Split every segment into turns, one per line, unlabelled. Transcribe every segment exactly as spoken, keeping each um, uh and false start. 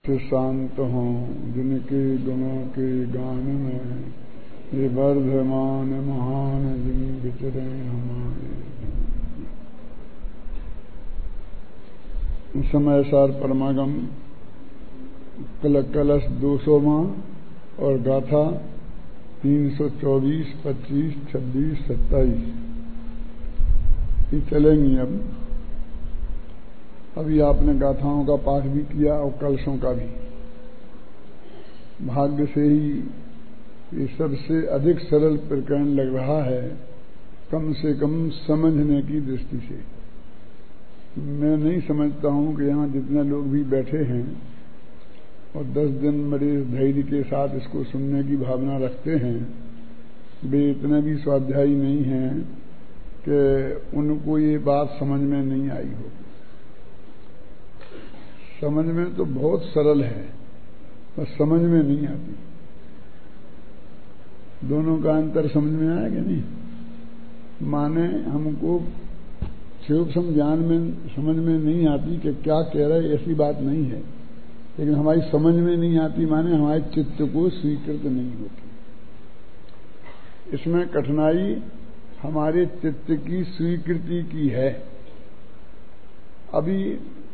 से शांत हों जिनके गुणों के गान में ये वर्धमान महान जिन विचरे हमारे। समय सार परमागम कल कलश दो सौवां और गाथा तीन सौ चौबीस पच्चीस छब्बीस सत्ताईस ये चलेंगी। अब अभी आपने गाथाओं का पाठ भी किया और कलशों का भी। भाग्य से ही ये सबसे अधिक सरल प्रकरण लग रहा है, कम से कम समझने की दृष्टि से। मैं नहीं समझता हूं कि यहां जितने लोग भी बैठे हैं और दस दिन बड़े धैर्य के साथ इसको सुनने की भावना रखते हैं, वे इतने भी स्वाध्यायी नहीं हैं कि उनको ये बात समझ में नहीं आई हो। समझ में तो बहुत सरल है, बस समझ में नहीं आती। दोनों का अंतर समझ में आया कि नहीं? माने हमको सूक्ष्म ज्ञान में समझ में नहीं आती कि क्या कह रहे, ऐसी बात नहीं है, लेकिन हमारी समझ में नहीं आती माने हमारे चित्त को स्वीकृत नहीं होती। इसमें कठिनाई हमारे चित्त की स्वीकृति की है। अभी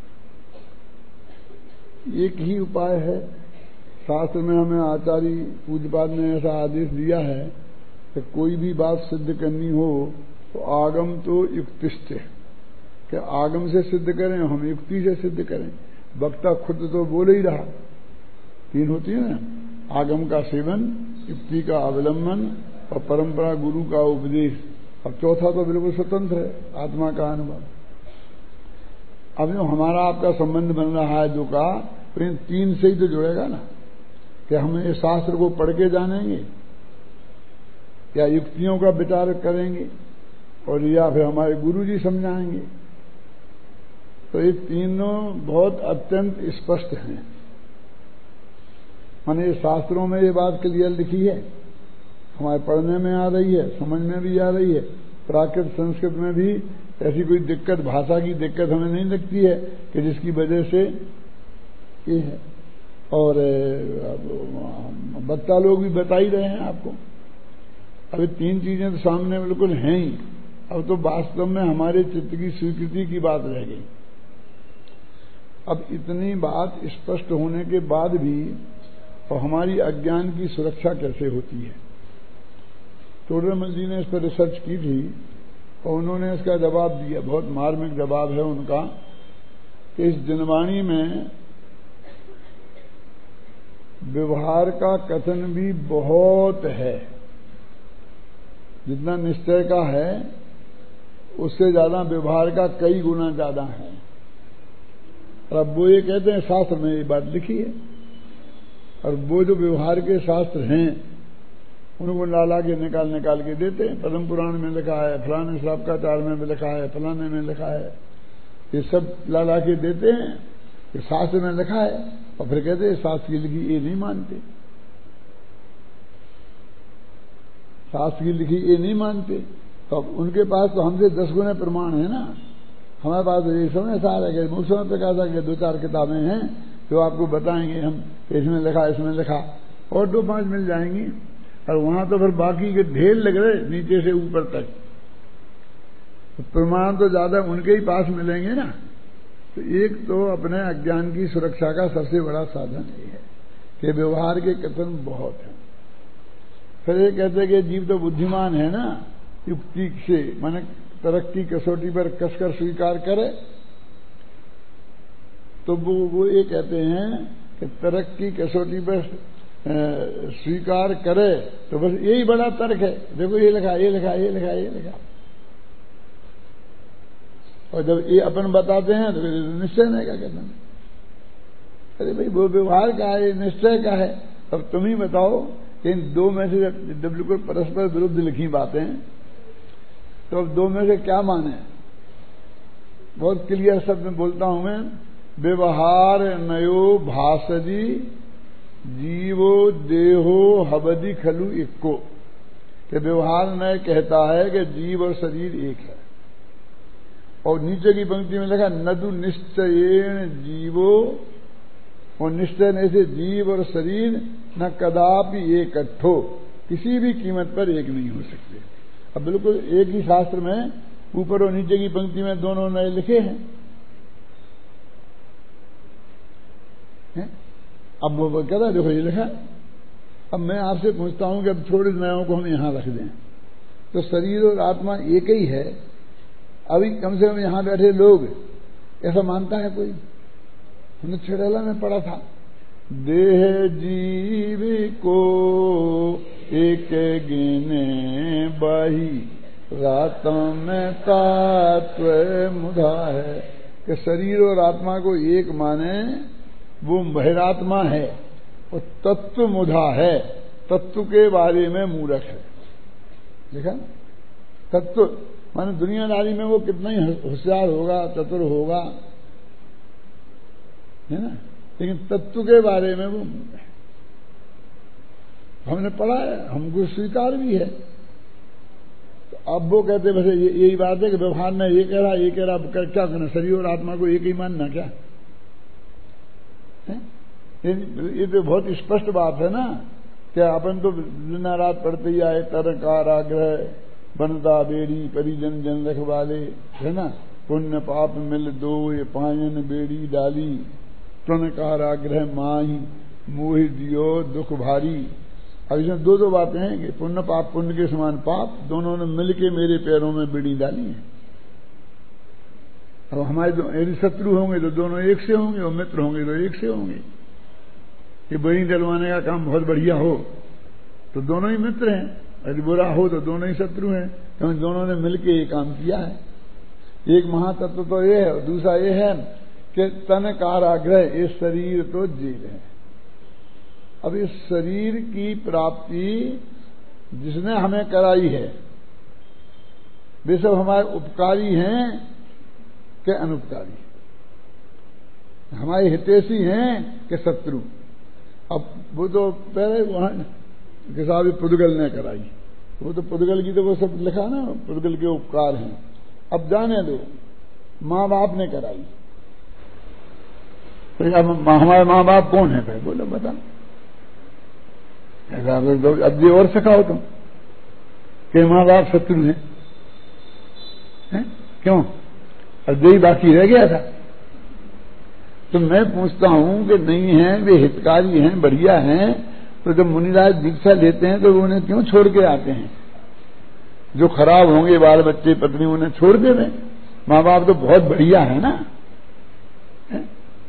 एक ही उपाय है, शास्त्र में हमें आचार्य पूज्यपाद ने ऐसा आदेश दिया है कि कोई भी बात सिद्ध करनी हो तो आगम तो युक्तिष्ठ है, कि आगम से सिद्ध करें, हम युक्ति से सिद्ध करें। वक्ता खुद तो बोल ही रहा, तीन होती है ना, आगम का सेवन, युक्ति का अवलंबन और परंपरा गुरु का उपदेश। अब चौथा तो बिल्कुल स्वतंत्र है, आत्मा का अनुभव। अब जो हमारा आपका संबंध बन रहा है जो का, तो इन तीन से ही तो जुड़ेगा ना, कि हम इस शास्त्र को पढ़ के जानेंगे या युक्तियों का विचार करेंगे और या फिर हमारे गुरु जी समझाएंगे। तो ये तीनों बहुत अत्यंत स्पष्ट हैं। माने शास्त्रों में ये बात क्लियर लिखी है, हमारे पढ़ने में आ रही है, समझ में भी आ रही है। प्राकृत संस्कृत में भी ऐसी कोई दिक्कत, भाषा की दिक्कत हमें नहीं लगती है कि जिसकी वजह से ये है। और वक्ता लोग भी बता ही रहे हैं आपको। अभी तीन चीजें तो सामने बिल्कुल हैं ही। अब तो वास्तव में हमारे चित्त की स्वीकृति की बात रह गई। अब इतनी बात स्पष्ट होने के बाद भी और हमारी अज्ञान की सुरक्षा कैसे होती है? टोडरमल जी ने इस पर रिसर्च की थी और उन्होंने इसका जवाब दिया, बहुत मार्मिक जवाब है उनका, कि इस जनवाणी में व्यवहार का कथन भी बहुत है। जितना निश्चय का है उससे ज्यादा व्यवहार का कई गुना ज्यादा है। और अब वो ये कहते हैं, शास्त्र में ये बात लिखी है, और वो जो व्यवहार के शास्त्र हैं उनको लाला के निकाल निकाल के देते हैं। पद्म पुराण में लिखा है, फलाने श्रावकाचार में भी लिखा है, फलाने में लिखा है, ये सब लाला के देते हैं कि शास्त्र में लिखा है, और फिर कहते हैं शास्त्र की लिखी ये नहीं मानते, शास्त्र की लिखी ये नहीं मानते। तो अब उनके पास तो हमसे दस गुने प्रमाण है ना। हमारे पास ये समय सार है कि मुख्य प्रकाशा के दो चार किताबें हैं जो आपको बताएंगे हम, इसमें लिखा इसमें लिखा, और दो पांच मिल जाएंगी। और वहां तो फिर बाकी के ढेर लग रहे नीचे से ऊपर तक। तो प्रमाण तो ज्यादा उनके ही पास मिलेंगे ना। तो एक तो अपने अज्ञान की सुरक्षा का सबसे बड़ा साधन ये है कि व्यवहार के कथन बहुत हैं। फिर ये कहते हैं कि जीव तो बुद्धिमान है ना, युक्ति से माने तरक्की कसौटी पर कसकर स्वीकार करे। तो वो वो ये कहते हैं कि तरक्की कसौटी पर स्वीकार करे तो बस यही बड़ा तर्क है। देखो ये लिखा ये लिखा ये लिखा ये लिखा, और जब ये अपन बताते हैं तो निश्चय नहीं का कहते हैं। अरे भाई वो व्यवहार का है, निश्चय का है। अब तुम ही बताओ कि इन दो में से जब बिल्कुल परस्पर विरुद्ध लिखी बातें तो अब दो में से क्या माने? बहुत क्लियर शब्द में बोलता हूं मैं, व्यवहार नयो भाषजी जीवो देहो हबदी खलु इक्को। कि व्यवहार नय कहता है कि जीव और शरीर एक है, और नीचे की पंक्ति में लिखा नदु निश्चयेन जीवो और निश्चय ने से जीव और शरीर न कदापि एक अट्ठो, किसी भी कीमत पर एक नहीं हो सकते। अब बिल्कुल एक ही शास्त्र में ऊपर और नीचे की पंक्ति में दोनों नए लिखे हैं, हैं? अब वो कहता है देखो ये लिखा। अब मैं आपसे पूछता हूं कि अब थोड़े नयों को हम यहां रख दें तो शरीर और आत्मा एक ही है। अभी कम से कम यहां बैठे लोग ऐसा मानता है कोई? हमने छड़ेला में पढ़ा था, देह जीव को एक गिने बाही, रातों में तात्व मुधा है कि शरीर और आत्मा को एक माने वो बहिरात्मा है और तत्व मुधा है, तत्व के बारे में मूर्ख है। देखा, तत्व माने दुनियादारी में वो कितना ही होशियार होगा, चतुर होगा, है ना, लेकिन तत्व के बारे में वो मूर्ख है। हमने पढ़ा है, हमको स्वीकार भी है। तो अब वो कहते वैसे यही बात है कि व्यवहार में ये कह रहा ये कह रहा, क्या करना, शरीर और आत्मा को एक ही मानना क्या है? ये तो बहुत स्पष्ट बात है ना। क्या अपन तो दिन रात पढ़ते ही आए, तरकार आग्रह बनता बेड़ी परिजन जन रखवाले, है ना, पुण्य पाप मिल दो ये पायन बेड़ी डाली, तनकार आग्रह माही मोहि दियो दुख भारी। अब इसमें दो दो बातें हैं कि पुण्य पाप, पुण्य के समान पाप, दोनों ने मिलके मेरे पैरों में बेड़ी डाली है। अब हमारे यदि शत्रु होंगे तो दोनों एक से होंगे और मित्र होंगे तो एक से होंगे। ये बेड़ी डलवाने का काम बहुत बढ़िया हो तो दोनों ही मित्र हैं, यदि बुरा हो तो दोनों ही शत्रु हैं, क्योंकि दोनों ने मिलके ये काम किया है। एक महातत्व तो ये है और दूसरा ये है कि तन काराग्रह, ये शरीर तो जेल है। अब इस शरीर की प्राप्ति जिसने हमें कराई है वे सब हमारे उपकारी हैं कि अनुपकारी, हमारे हितैषी हैं कि शत्रु। अब वो तो पहले वहां किसाबी पुद्गल ने कराई, वो तो पुद्गल की तो वो सब लिखा ना, पुद्गल के उपकार हैं। अब जाने दो, माँ बाप ने कराई, तो अब हमारे माँ बाप कौन है भाई, बोलो बता। अब ये और सिखाओ तुम कि माँ बाप शत्रु हैं, है? क्यों? अब यही बाकी रह गया था। तो मैं पूछता हूं कि नहीं है, वे हितकारी हैं, बढ़िया हैं, तो जब मुनिराज दीक्षा लेते हैं तो उन्हें क्यों छोड़ के आते हैं? जो खराब होंगे बाल बच्चे पत्नी उन्हें छोड़ दे दें। माँ बाप तो बहुत बढ़िया है ना, है?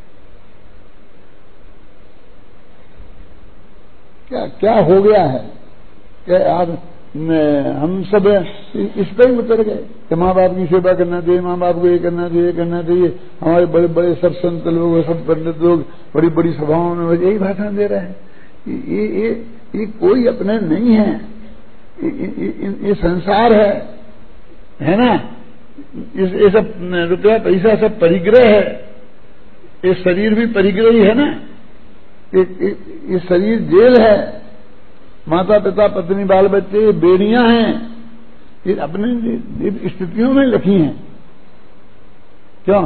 क्या क्या हो गया है क्या यार, हम सब इस पर ही उतर गए कि माँ बाप की सेवा करना चाहिए, माँ बाप को ये करना चाहिए, ये करना चाहिए। हमारे बड़े बड़े सब संत लोग, सब पंडित लोग बड़ी बड़ी सभाओं में यही भाषण दे रहे हैं। ये ये ये कोई अपने नहीं है, ये, ये, ये संसार है, है ना। इस ये सब रुपया पैसा सब परिग्रह है, ये शरीर भी परिग्रह ही है ना। ये, ये, ये शरीर जेल है, माता पिता पत्नी बाल बच्चे ये बेड़ियां हैं, ये अपनी स्थितियों में लिखी हैं। क्यों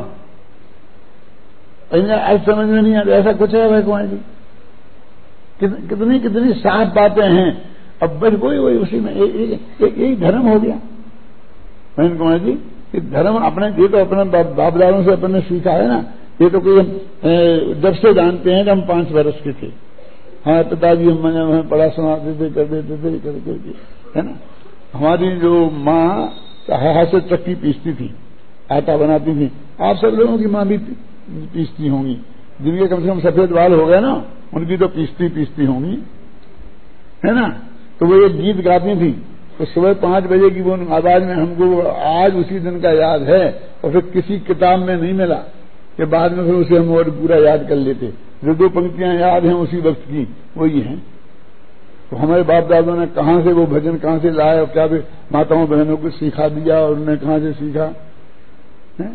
आज समझ में नहीं आता? ऐसा कुछ है भाई कुमार जी, कितनी कितनी साफ बातें हैं। अब बस वही वही उसी में यही धर्म हो गया महेंद्र कुमार जी। कि धर्म अपने, ये तो अपने बाप दादों से अपन ने सीखा है ना। ये तो कोई जब से जानते हैं कि हम पांच वर्ष के थे, हाँ पिताजी हम हमें पढ़ा सुनाते थे, कर देते थे, कर देते, है ना। हमारी जो माँ हाथ से चक्की पीसती थी, आटा बनाती थी। आप सब लोगों की माँ भी पीसती होंगी, जिनके कम से कम सफेद बाल हो गए ना, उनकी तो पीसती पीसती होंगी, है ना। तो वो एक गीत गाती थी, तो सुबह पांच बजे की वो आवाज में हमको आज उसी दिन का याद है, और फिर किसी किताब में नहीं मिला कि बाद में फिर उसे हम और पूरा याद कर लेते। जो दो पंक्तियां याद हैं उसी वक्त की वही हैं। तो हमारे बाप दादों ने कहां से वो भजन कहां से लाए और क्या भी माताओं बहनों को सिखा दिया, और उन्होंने कहां से सीखा है?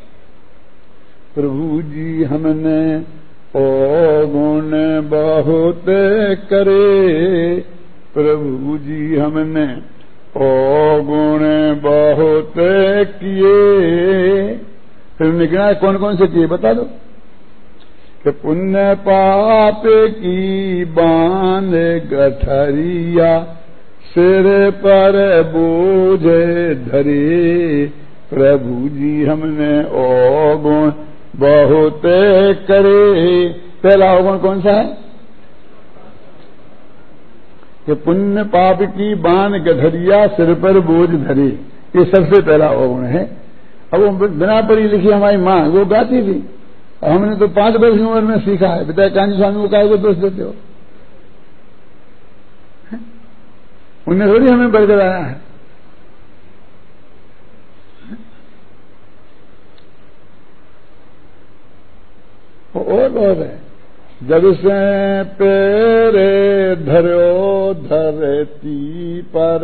प्रभु जी हमने ओ गुण बहुत करे, प्रभु जी हमने ओ गुण बहुत किए। फिर निकला कौन कौन से किए बता दो। कि पुण्य पाप की बांध गठरिया सिर पर बोझ धरे, प्रभु जी हमने अवगुण बहुत करे। पहला अवगुण कौन सा है? कि पुण्य पाप की बांध गठरिया सिर पर बोझ धरे, ये सबसे पहला अवगुण है। अब वो बिना पढ़ी लिखी हमारी माँ वो गाती थी, हमने तो पांच वर्ष की उम्र में सीखा है। पिता कांजी स्वामी को काय को दोष देते हो? उन्हें थोड़ी हमें बढ़ कराया है। और बहुत है। जब से पेरे धरो धरती पर,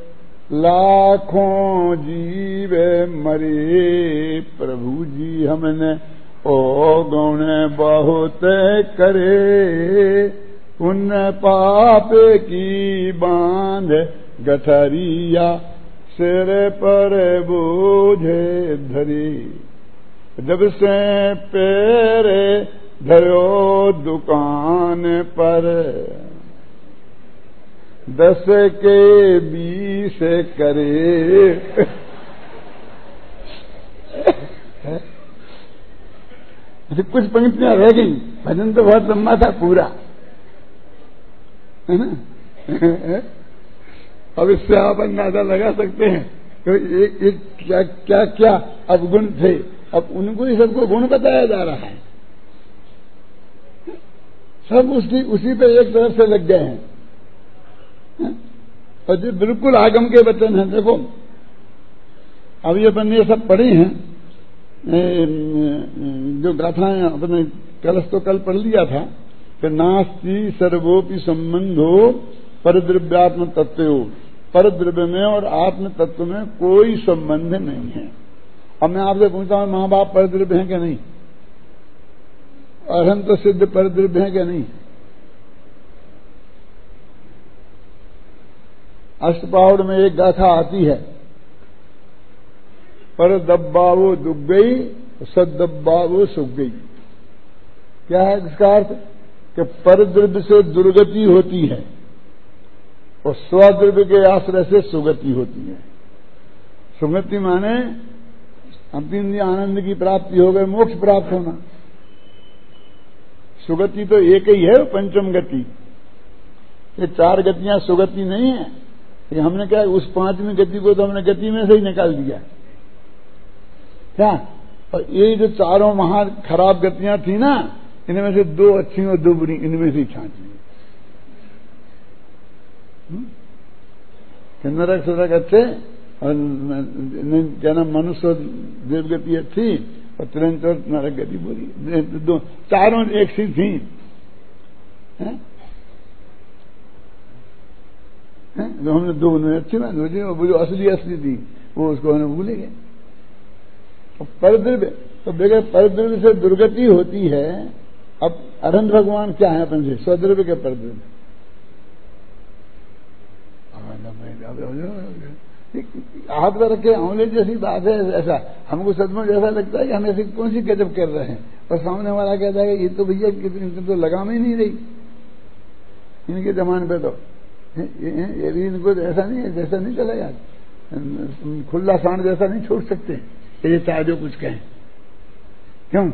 लाखों जीवे मरे, प्रभु जी हमने अवगुण बहुत करे। पुण्य पाप की बांध गठरिया सिर पर बोझे धरी, जब से पैरे धरो दुकान पर, दस के बीस करे। कुछ पंक्तियां रह गई, भजन तो बहुत लंबा था पूरा, है ना। अब इससे आप अंदाजा लगा सकते हैं तो एक एक क्या क्या क्या अवगुण थे, अब उनको ही सबको गुण बताया जा रहा है। सब उसी उसी पे एक तरफ से लग गए हैं। और जो बिल्कुल आगम के वचन हैं, देखो अब ये अपन ये सब पढ़े हैं, जो गाथाएं अपने कलश तो कल पढ़ लिया था कि नास्ति सर्वोपि संबंधो परद्रव्यात्म तत्व, परद्रव्य में और आत्म तत्व में कोई संबंध नहीं है। अब मैं आपसे पूछता हूं, माँ बाप परद्रव्य हैं कि नहीं? और हम तो सिद्ध परद्रव्य हैं कि नहीं? अष्टपावड़ में एक गाथा आती है, पर दब्बावो दुख गई, सद्दब्बावो सुख गई। क्या है इसका अर्थ? कि परद्रव्य से दुर्गति होती है और स्वद्रव्य के आश्रय से सुगति होती है। सुगति माने अंतिम आनंद की प्राप्ति हो गई, मोक्ष प्राप्त होना। सुगति तो एक ही है, पंचम गति। ये चार गतियां सुगति नहीं है। ये हमने क्या, उस पांचवी गति को तो हमने गति में से ही निकाल दिया क्या। और ये जो चारों महा खराब गतियां थी ना, इनमें से दो अच्छी और दो बुरी, इनमें से ही छांट ली। नरक सुरक अच्छे और क्या नाम मनुष्य देवगति अच्छी और तुरंत और नरक गति बुरी, दो चारों एक सी थी। है? है? जो हमने दो उन्होंने अच्छी बात हो, वो जो असली असली थी वो उसको हमने भूले गए। परद्रव्य तो बगैर परद्रव्य से दुर्गति होती है। अब अरहंत भगवान क्या है अपन से? स्वद्रव्य के परद्रव्य। हाथ पर रखे आंवले जैसी बात है। ऐसा हमको सचमुच ऐसा लगता है कि हम ऐसी कौन सी गजब कर रहे हैं, और सामने वाला कहता है ये तो भैया इनके तो लगाम ही नहीं रही इनके जमाने पे। तो ये भी इनको ऐसा नहीं है, जैसा नहीं चलेगा, खुला सांड जैसा नहीं छोड़ सकते ये चाहे जो कुछ कहें। क्यों?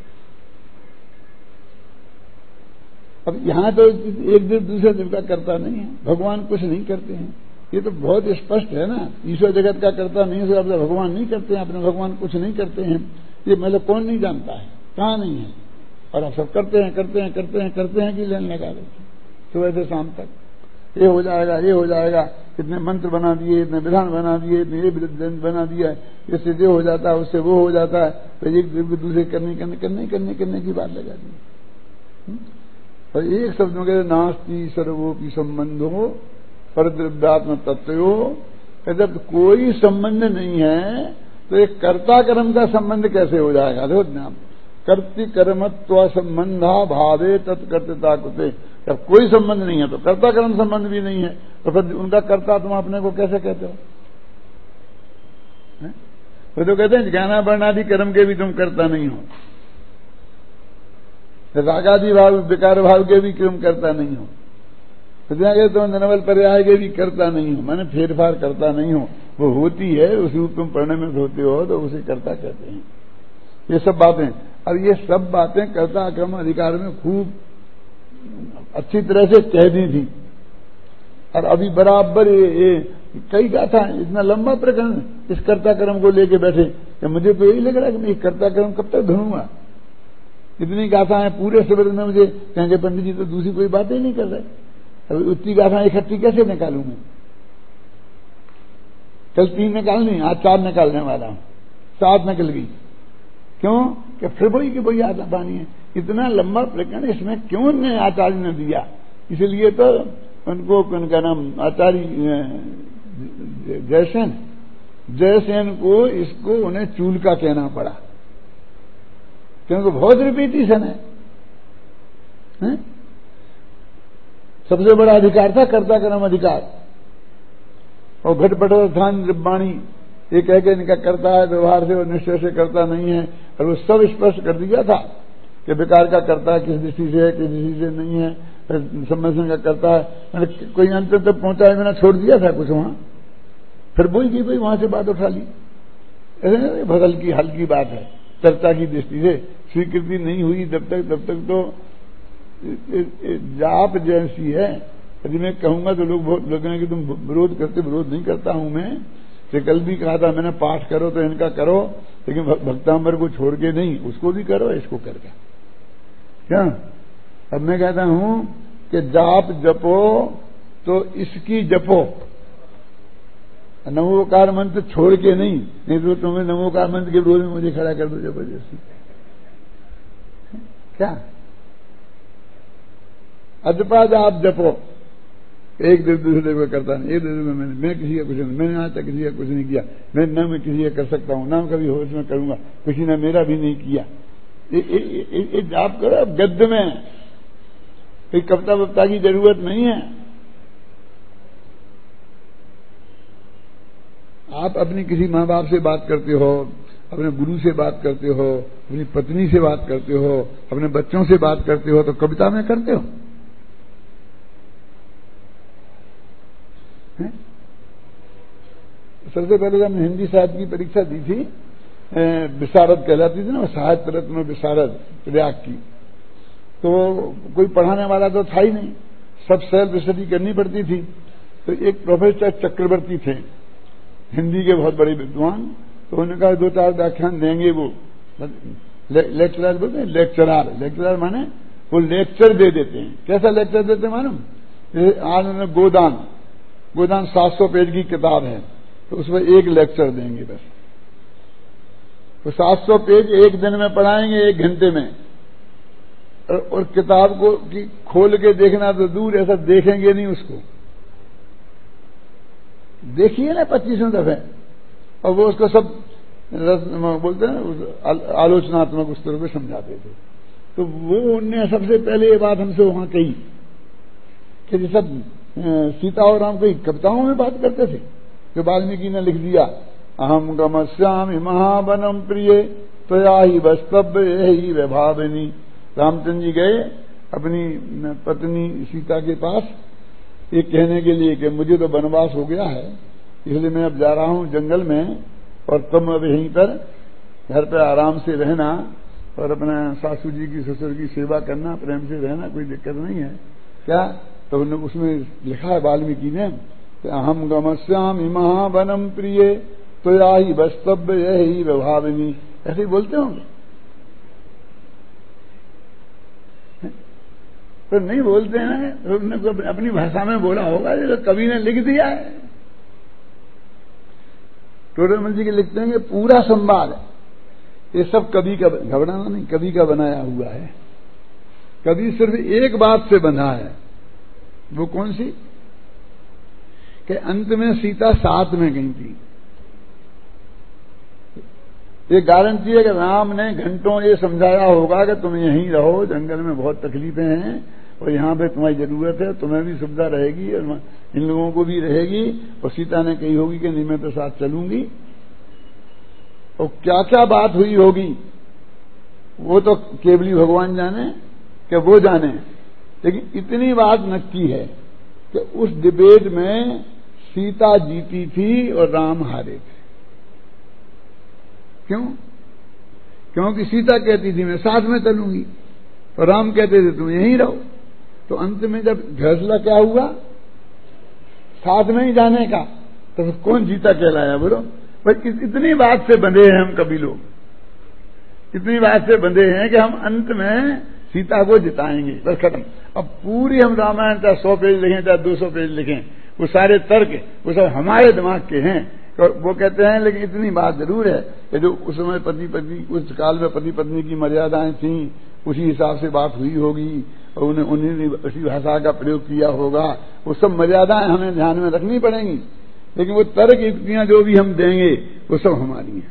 अब यहां तो एक दिन दूसरे दिन का करता नहीं है, भगवान कुछ नहीं करते हैं। ये तो बहुत स्पष्ट है ना, ईश्वर जगत का करता नहीं है, अपने भगवान नहीं करते हैं, अपने भगवान कुछ नहीं करते हैं। ये मतलब कौन नहीं जानता है, कहां नहीं है। और आप सब करते हैं करते हैं करते हैं करते हैं कि लेन लगा देते सुबह से शाम तक। ये हो जाएगा, ये हो जाएगा, इतने मंत्र बना दिए, इतने विधान बना दिए, इतने ये बना दिया है, इससे ये हो जाता है, उससे वो हो जाता है। तो एक दूसरे करने करने करने करने करने की बात लगा दी। और एक शब्द में कहते नास्ति सर्वोपि संबंधो परद्रव्यात्म तत्व। जब कोई संबंध नहीं है तो एक कर्ता कर्म का संबंध कैसे हो जाएगा? देखो ध्यान, कर्ति कर्मत्व संबंधा भावे तत्कर्ता कुते। जब कोई संबंध नहीं है तो कर्ता कर्म संबंध भी नहीं है, तो फिर उनका कर्ता तुम अपने को कैसे कहते हो? वो तो कहते हैं ज्ञाना वर्णादि कर्म के भी तुम कर्ता नहीं हो। रागादि भाव विकार भाव के भी क्रम करता नहीं हो, के तो नवल पर्याय के भी करता नहीं हो, मैंने फेरफार करता नहीं हो। वो होती है उस रूप तुम परिणमित होते हो तो उसे कर्ता कहते हैं। ये सब बातें, अब ये सब बातें कर्ता क्रम अधिकार में खूब अच्छी तरह से कह दी थी। और अभी बराबर ये, ये कई गाथा इतना लंबा प्रकरण इस कर्ता कर्म को लेके बैठे कि मुझे तो यही लग रहा है कि मैं कर्ता कर्म कब तक धरूंगा। इतनी गाथाएं पूरे शब्द में मुझे कहेंगे पंडित जी तो दूसरी कोई बात ही नहीं कर रहे, अभी उतनी गाथाएं इकट्ठी कैसे निकालूं मैं? कल तीन निकालनी, आज चार निकालने वाला हूं, सात निकल गई। क्यों? कि फिर वही की वही आता पानी है। इतना लंबा प्रकरण इसमें क्यों ने आचार्य ने दिया? इसलिए तो उनको उनका नाम आचार्य जयसेन जयसेन को इसको उन्हें चूल का कहना पड़ा, क्योंकि बहुत रिपीटिशन है, है? सबसे बड़ा अधिकार था कर्ता कर्म अधिकार, और घटपट स्थान वाणी ये कह के इनका करता है व्यवहार से और निश्चय से करता नहीं है। और वो सब स्पष्ट कर दिया था कि विकार का करता है किस दृष्टि से है किस दृष्टि से नहीं है, सम्मेलन का करता है। मैंने कोई अंतर तक पहुंचा है, मैंने छोड़ दिया था कुछ वहां, फिर वही की भाई वहां से बात उठा ली। बहुत हल्की हल्की बात है, चर्चा की दृष्टि से स्वीकृति नहीं हुई तब तक तब तक तो जाप जैसी है। यदि मैं कहूंगा तो लोग बहुत लोग कि तुम विरोध करते, विरोध नहीं करता हूं मैं। तो कल भी कहा था मैंने, पाठ करो तो इनका करो, लेकिन भक्तांबर को छोड़ के नहीं, उसको भी करो इसको करके। क्या अब मैं कहता हूं कि जाप जपो तो इसकी जपो, नमोकार मंत्र छोड़ के नहीं, नहीं तो तुम्हें नमोकार मंत्र के विरोध में मुझे खड़ा कर दो जबरदस्ती। क्या अजपा जाप जपो, एक दिन दूसरे को करता नहीं, एक दिन में मैंने मैं किसी का कुछ नहीं, मैंने आज तक किसी का कुछ नहीं किया, मैं न मैं किसी का कर सकता हूं, ना कभी होश में करूंगा, किसी ने मेरा भी नहीं किया। ये जाप करो अब गद्य में, कोई कविता वक्ता की जरूरत नहीं है। आप अपनी किसी माँ बाप से बात करते हो, अपने गुरु से बात करते हो, अपनी पत्नी से बात करते हो, अपने बच्चों से बात करते हो, तो कविता में करते हो। सबसे पहले जब हमने हिंदी साहित्य की परीक्षा दी थी, विशारद कहलाती थी ना, साहित्य रत्न विशारद प्रयाग की, तो कोई पढ़ाने वाला तो था ही नहीं, सब सेल्फ स्टडी करनी पड़ती थी। तो एक प्रोफेसर चक्रवर्ती थे, हिंदी के बहुत बड़े विद्वान, तो उन्होंने कहा दो चार व्याख्यान देंगे वो। ले, लेक्चरर बोलते हैं, लेक्चरार, लेक्चरार माने वो लेक्चर दे देते हैं। कैसा लेक्चर देते हैं मालूम? आज उन्होंने गोदान गोदान सात सौ पेज की किताब है, तो उसमें एक लेक्चर देंगे बस। तो सात सौ पेज एक दिन में पढ़ाएंगे, एक घंटे में। और, और किताब को की खोल के देखना तो दूर, ऐसा देखेंगे नहीं उसको, देखिए ना पच्चीसों दफे, और वो उसको सब बोलते हैं आलोचनात्मक उस तरह को समझाते थे। तो वो उनने सबसे पहले ये बात हमसे वहां कही कि जैसा सीता और राम कोई कविताओं में बात करते थे, जो वाल्मीकि ने लिख दिया, अहम गमस्यामि महावनम प्रिय त्वया ही वस्तव्य ही वैभाविनी। रामचंद्र जी गए अपनी पत्नी सीता के पास ये कहने के लिए कि मुझे तो वनवास हो गया है, इसलिए मैं अब जा रहा हूं जंगल में, और तुम अब यहीं पर घर पर आराम से रहना और अपना सासू जी की ससुर की सेवा करना, प्रेम से रहना, कोई दिक्कत नहीं है। क्या? तो उसमें लिखा है वाल्मीकि ने, अहम गमस्यामि महावनम प्रिय त्वया ही वस्तव्य ही वैभाविनी। ऐसे ही बोलते होंगे, तो नहीं बोलते हैं, तो उन्होंने अपनी भाषा में बोला होगा, जो कवि ने लिख दिया है। टोडरमल जी के लिखते हैं कि पूरा संवाद ये सब कवि का, घबराना नहीं, कवि का बनाया हुआ है। कवि सिर्फ एक बात से बंधा है, वो कौन सी? कि अंत में सीता साथ में गई थी। ये गारंटी है कि राम ने घंटों ये समझाया होगा कि तुम यहीं रहो, जंगल में बहुत तकलीफें हैं और यहां पे तुम्हारी जरूरत है, तुम्हें भी सुविधा रहेगी और इन लोगों को भी रहेगी। और सीता ने कही होगी कि नहीं मैं तो साथ चलूंगी। और क्या क्या बात हुई होगी वो तो केवली भगवान जाने, कि वो जाने। लेकिन इतनी बात नक्की है कि उस डिबेट में सीता जीती थी और राम हारे थे। क्यों? क्योंकि सीता कहती थी मैं साथ में चलूंगी और राम कहते थे तुम यहीं रहो। तो अंत में जब फैसला क्या हुआ साथ में ही जाने का, तो फिर कौन जीता कहलाया बोलो? भाई इतनी बात से बंधे हैं हम कभी लोग, इतनी बात से बंधे हैं कि हम अंत में सीता को जिताएंगे, बस खत्म। अब पूरी हम रामायण चाहे सौ पेज लिखें चाहे दो सौ पेज लिखें, वो सारे तर्क वो सब हमारे दिमाग के हैं। तो वो कहते हैं लेकिन इतनी बात जरूर है कि जो उस समय पति पत्नी उस काल में पति पत्नी की मर्यादाएं थी उसी हिसाब से बात हुई होगी और उन्हें उन्हें उसी भाषा का प्रयोग किया होगा। वो सब मर्यादाएं हमें ध्यान में रखनी पड़ेंगी, लेकिन वो तर्क युक्तियां जो भी हम देंगे वो सब हमारी हैं।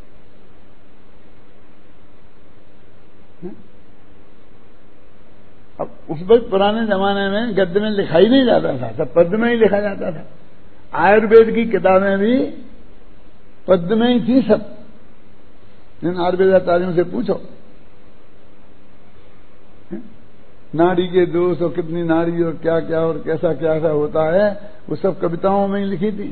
अब उस वक्त पुराने जमाने में गद्य में लिखा ही नहीं जाता था, सब पद्य में ही लिखा जाता था। आयुर्वेद की किताबें भी पद्य में ही थी सब। इन आयुर्वेदाचार्यों से पूछो नाड़ी के दोष और कितनी नाड़ी और क्या क्या और कैसा क्या ऐसा होता है, वो सब कविताओं में ही लिखी थी।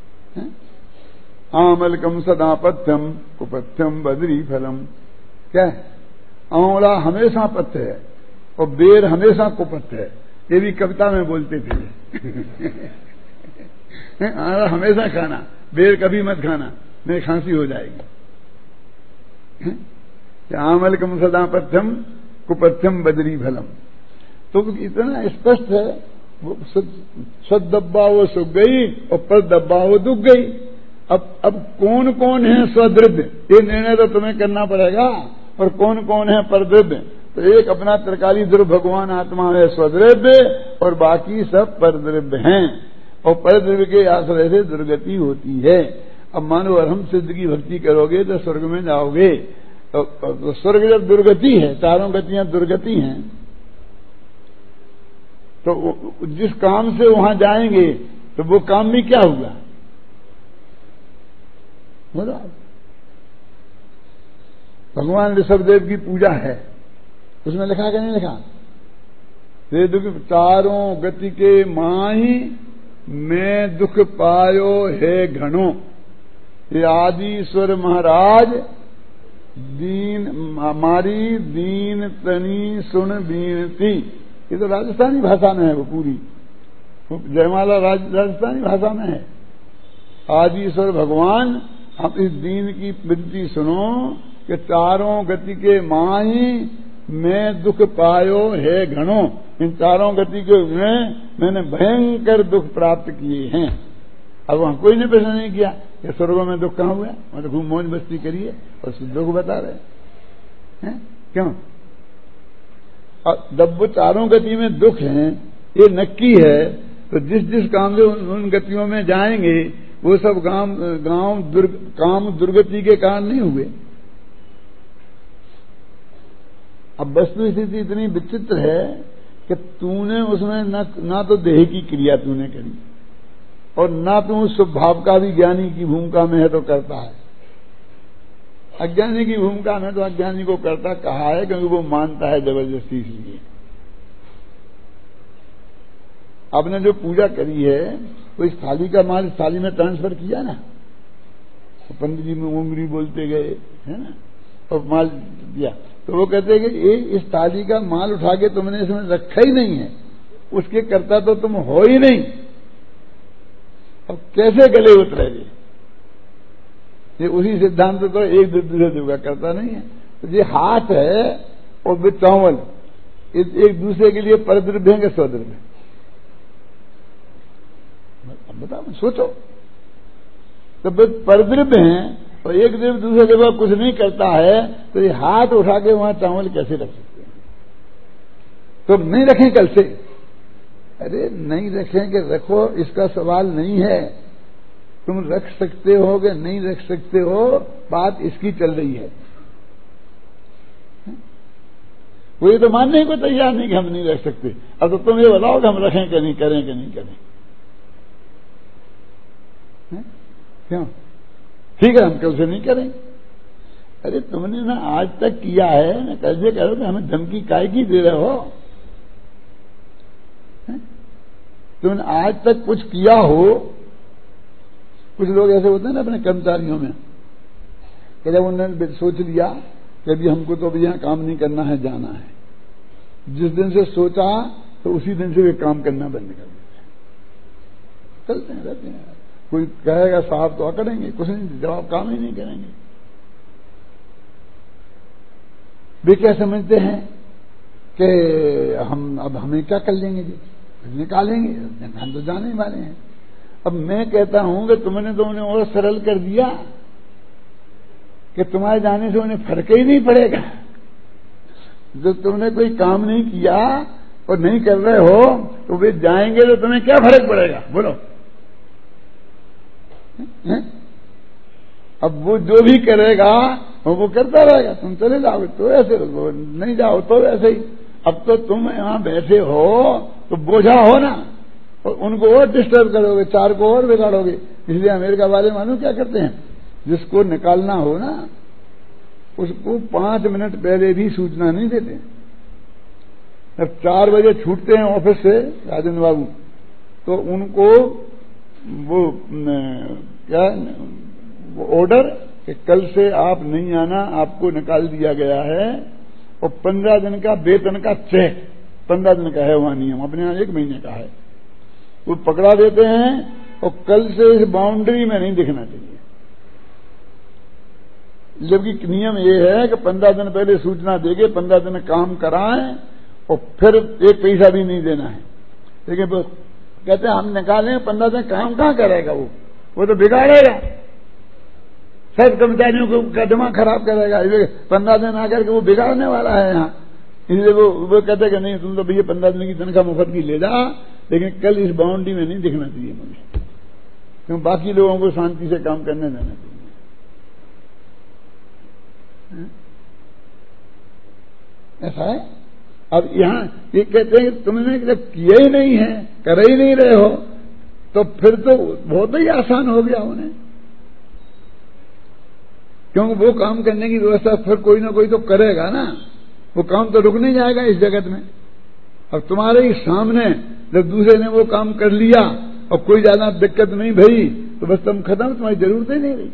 आमलकम सदा पथ्यम कुपथ्यम बद्री फलम, क्या है? आंवला हमेशा पथ्य है और बेर हमेशा कुपथ्य है, ये भी कविता में बोलते थे। आंवला हमेशा खाना, बेर कभी मत खाना, नहीं खांसी हो जाएगी। आमलकम सदा पथ्यम कुपथ्यम बद्री फलम, तो इतना स्पष्ट है। वो सद दब्बा वो सुख गई और पर दब्बा वो दुख गई। अब अब कौन कौन है स्वद्रव्य, ये निर्णय तो तुम्हें करना पड़ेगा, और कौन कौन है परद्रव्य। तो एक अपना त्रिकाली द्रव्य भगवान आत्मा है स्वद्रव्य और बाकी सब परद्रव्य हैं, और परद्रव्य के आश्रय से दुर्गति होती है। अब मानो अरहम सिद्ध की भक्ति करोगे तो स्वर्ग में जाओगे, तो, तो स्वर्ग जब दुर्गति है, चारों गतियां दुर्गति हैं, तो जिस काम से वहां जाएंगे तो वो काम भी क्या हुआ बोलो? भगवान ऋषभदेव की पूजा है, उसमें लिखा कि नहीं लिखा? वे दुख चारों गति के माही मैं दुख पायो है घणो, ये आदिश्वर महाराज दीन मारी दीन तनी सुन बीनती। ये तो राजस्थानी भाषा में है, वो पूरी जयमाला राज, राजस्थानी भाषा में है। आदिश्वर भगवान आप इस दीन की विनती सुनो कि चारों गति के माही मैं दुख पायो है घणो, इन चारों गति के में मैंने भयंकर दुख प्राप्त किए हैं। अब वहां कोई ने प्रश्न नहीं किया कि स्वर्गों में दुख कहां हुआ, मतलब घूम मौज मस्ती करिए और दुख बता रहे हैं, क्यों? जब वो चारों गति में दुख है ये नक्की है, तो जिस जिस काम से उन, उन गतियों में जाएंगे वो सब गांव गांव दुर्ग, काम दुर्गति के कारण नहीं हुए। अब वस्तु स्थिति इतनी विचित्र है कि तूने उसमें न, ना तो देह की क्रिया तूने करी और ना तू उस स्वभाव का भी ज्ञानी की भूमिका में है तो करता है। अज्ञानी की भूमिका में तो अज्ञानी को करता कहा है क्योंकि वो मानता है जबरदस्ती, इसलिए। आपने जो पूजा करी है वो इस थाली का माल इस थाली में ट्रांसफर किया ना, तो पंडित जी में उंगली बोलते गए है ना, और माल दिया, तो वो कहते हैं कि ये इस थाली का माल उठा के तुमने इसमें रखा ही नहीं है, उसके करता तो तुम हो ही नहीं, अब कैसे गले उतरेगे? ये उसी सिद्धांत तो एक दूसरे देव का करता नहीं है। तो ये हाथ है और वे चावल एक दूसरे के लिए परद्रव्य हैं कि स्वद्रव्य? अब बताओ, सोचो। तो वे परद्रव्य हैं और एक देव दूसरे देव का कुछ नहीं करता है, तो ये हाथ उठा के वहां चावल कैसे रख सकते हैं? तो नहीं रखें कल से। अरे नहीं रखें कि रखो, इसका सवाल नहीं है। तुम रख सकते हो कि नहीं रख सकते हो, बात इसकी चल रही है। वो ये तो मानने को तैयार नहीं कि हम नहीं रख सकते। अब तो तुम ये बताओ कि हम रखें कि नहीं, करें कि नहीं करें? क्यों? ठीक है, हम कल से नहीं करें। अरे तुमने ना आज तक किया है ना, कैसे कह रहे हो, हमें धमकी काय की दे रहे हो? तुमने आज तक कुछ किया हो? कुछ लोग ऐसे होते हैं ना अपने कर्मचारियों में कि जब उन्होंने सोच लिया कि अभी हमको तो अभी यहां काम नहीं करना है, जाना है, जिस दिन से सोचा तो उसी दिन से वे काम करना बंद कर देते हैं, चलते हैं रहते हैं। कोई कहेगा साहब तो अकड़ेंगे, कुछ नहीं, जवाब काम ही नहीं करेंगे। वे क्या समझते हैं कि हम अब हमें क्या कर लेंगे जी, निकालेंगे, हम तो जाने वाले हैं। अब मैं कहता हूं कि तुमने तो उन्हें और सरल कर दिया कि तुम्हारे जाने से उन्हें फर्क ही नहीं पड़ेगा। जब तुमने कोई काम नहीं किया और नहीं कर रहे हो तो वे जाएंगे तो तुम्हें क्या फर्क पड़ेगा, बोलो? है? अब वो जो भी करेगा वो करता रहेगा, तुम चले जाओगे तो ऐसे, नहीं जाओ तो ऐसे ही। अब तो तुम यहां बैठे हो तो बोझा हो ना, और उनको और डिस्टर्ब करोगे, चार को और बिगाड़ोगे। इसलिए अमेरिका वाले मालूम क्या करते हैं, जिसको निकालना हो ना उसको पांच मिनट पहले भी सूचना नहीं देते। जब चार बजे छूटते हैं ऑफिस से राजेंद्र बाबू, तो उनको वो क्या वो ऑर्डर कि कल से आप नहीं आना, आपको निकाल दिया गया है, और पंद्रह दिन का वेतन का चेक, पंद्रह दिन का है वहां नियम, अपने यहां एक महीने का है, वो पकड़ा देते हैं और कल से इस बाउंड्री में नहीं दिखना चाहिए। जबकि नियम ये है कि पंद्रह दिन पहले सूचना देके पंद्रह दिन काम कराएं और फिर एक पैसा भी नहीं देना है। लेकिन वो कहते हैं हम निकालें, पंद्रह दिन काम कहां करेगा वो वो तो बिगाड़ेगा, सब कर्मचारियों का दिमाग खराब करेगा। पंद्रह दिन आकर के वो बिगाड़ने वाला है यहाँ, इसलिए वो वो कहते हैं कि नहीं तुम तो भैया पंद्रह दिन की तनख्वाह मुफ्त की ले जा, लेकिन कल इस बाउंड्री में नहीं दिखना चाहिए मुझे, क्यों बाकी लोगों को शांति से काम करने देना चाहिए। ऐसा है। अब यहां ये कहते हैं कि तुमने जब किया ही नहीं है, कर ही नहीं रहे हो, तो फिर तो बहुत ही आसान हो गया उन्हें, क्योंकि वो काम करने की व्यवस्था फिर कोई ना कोई तो करेगा ना, वो काम तो रुक नहीं जाएगा इस जगत में। अब तुम्हारे ही सामने जब दूसरे ने वो काम कर लिया और कोई ज्यादा दिक्कत नहीं भई तो बस तुम खत्म, तुम्हारी जरूरत ही नहीं रही।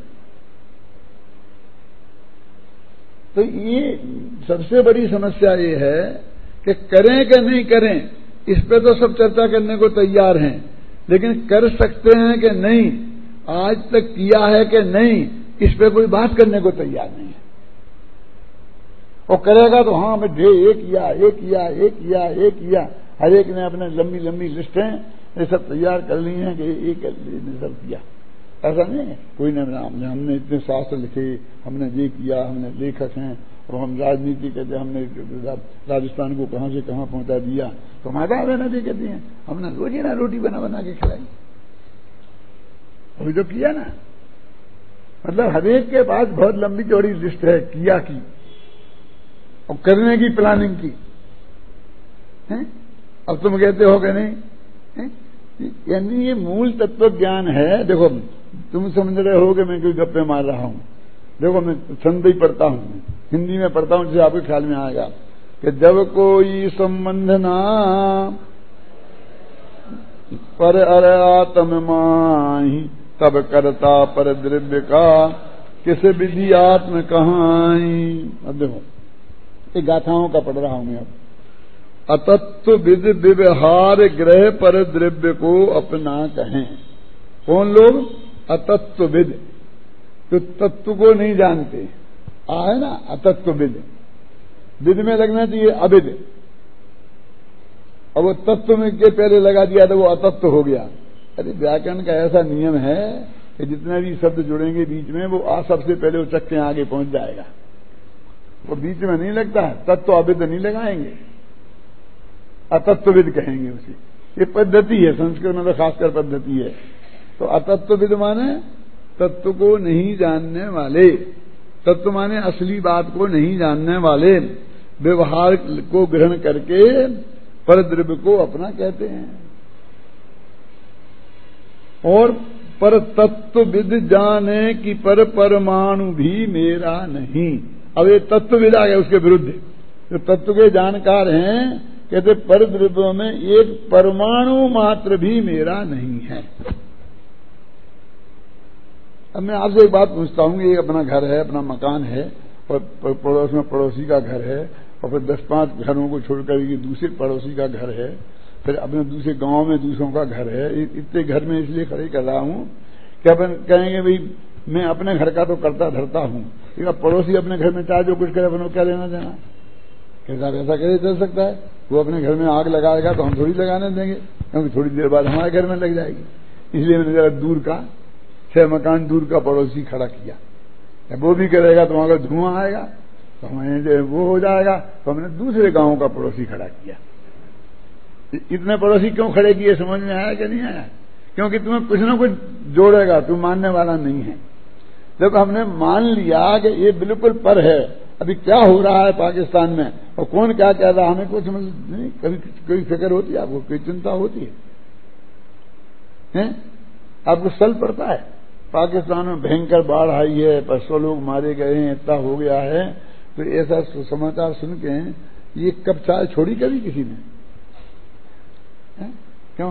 तो ये सबसे बड़ी समस्या ये है कि करें कि नहीं करें, इस पे तो सब चर्चा करने को तैयार हैं, लेकिन कर सकते हैं कि नहीं, आज तक किया है कि नहीं, इस पे कोई बात करने को तैयार नहीं है। और करेगा तो हाँ मैं ढे ये किया ये किया ये किया ये किया, हर एक ने अपने लंबी लंबी लिस्टें ये सब तैयार कर ली हैं कि ये सब किया। ऐसा नहीं है, कोई ने हमने हमने इतने शास्त्र लिखे, हमने ये किया, हमने लेखक हैं, और हम राजनीति कहते हमने राजस्थान को कहां से कहां पहुंचा दिया, तो माता बहना भी कहती हैं हमने रोजी ना रोटी बना बना के खिलाई। अभी तो किया ना, मतलब हर एक के पास बहुत लंबी चौड़ी लिस्ट है किया की और करने की प्लानिंग की है। अब तुम कहते हो कि नहीं, यानी ये मूल तत्व ज्ञान है। देखो तुम समझ रहे हो कि मैं कोई गप्पे मार रहा हूं, देखो मैं छंद ही पढ़ता हूं, हिंदी में पढ़ता हूं, जिसे आपके ख्याल में आएगा कि जब कोई संबंध ना पर अरातम माही, तब करता पर द्रव्य का किसे विधि आत्म कहाई। अब देखो ये गाथाओं का पढ़ रहा हूं मैं। अब अतत्व विधि व्यवहार ग्रह पर द्रव्य को अपना कहें। कौन लोग? अतत्वविद, जो तत्व को नहीं जानते। आ है ना अतत्वविद, विद में लगना चाहिए अविद, अब वो तत्व में के पहले लगा दिया तो वो अतत्व हो गया। अरे व्याकरण का ऐसा नियम है कि जितने भी शब्द जुड़ेंगे बीच में वो आ सबसे पहले वो चक्के आगे पहुंच जाएगा, वो बीच में नहीं लगता है। तत्व अविद नहीं लगाएंगे, अतत्वविद कहेंगे उसी। ये पद्धति है, संस्कृत में तो खासकर पद्धति है। तो अतत्वविद माने तत्व को नहीं जानने वाले, तत्व माने असली बात को नहीं जानने वाले, व्यवहार को ग्रहण करके पर द्रव्य को अपना कहते हैं। और पर तत्वविद जाने कि पर परमाणु भी मेरा नहीं। अब ये तत्वविद आ गया उसके विरुद्ध। जो तत्व के जानकार हैं कहते पर द्रव्यों में एक परमाणु मात्र भी मेरा नहीं है। अब मैं आपसे एक बात पूछता हूं कि एक अपना घर है, अपना मकान है, और पड़ोस में पड़ोसी का घर है, और फिर दस पांच घरों को छोड़कर ये दूसरे पड़ोसी का घर है, फिर अपने दूसरे गांव में दूसरों का घर है। इतने घर में इसलिए खड़े कर रहा हूं कि अपन कहेंगे भाई मैं अपने घर का तो करता धरता हूं, लेकिन पड़ोसी अपने घर में चाहे जो कुछ करे अपन को क्या लेना देना। कैसा ऐसा कैसे चल सकता है? वो अपने घर में आग लगाएगा तो हम थोड़ी लगाने देंगे, क्योंकि थोड़ी देर बाद हमारे घर में लग जाएगी। इसलिए मैंने जरा दूर का, छह मकान दूर का पड़ोसी खड़ा किया। वो भी करेगा तो वहां का धुआं आएगा तो हमें वो हो जाएगा, तो हमने दूसरे गांव का पड़ोसी खड़ा किया। इतने पड़ोसी क्यों खड़े किए समझ में आया कि नहीं आया? क्योंकि तुम्हें कुछ ना कुछ जोड़ेगा, तुम मानने वाला नहीं है। जब हमने मान लिया कि ये बिल्कुल पर है, अभी क्या हो रहा है पाकिस्तान में और कौन क्या कह रहा है हमें कुछ समझ नहीं। कभी कोई फिक्र होती है आपको? कोई चिंता होती है, है? आपको सल पड़ता है? पाकिस्तान में भयंकर बाढ़ आई है, परसों लोग मारे गए हैं, इतना हो गया है, तो ऐसा समाचार सुन के ये कब चाय छोड़ी कभी किसी ने? है? क्यों?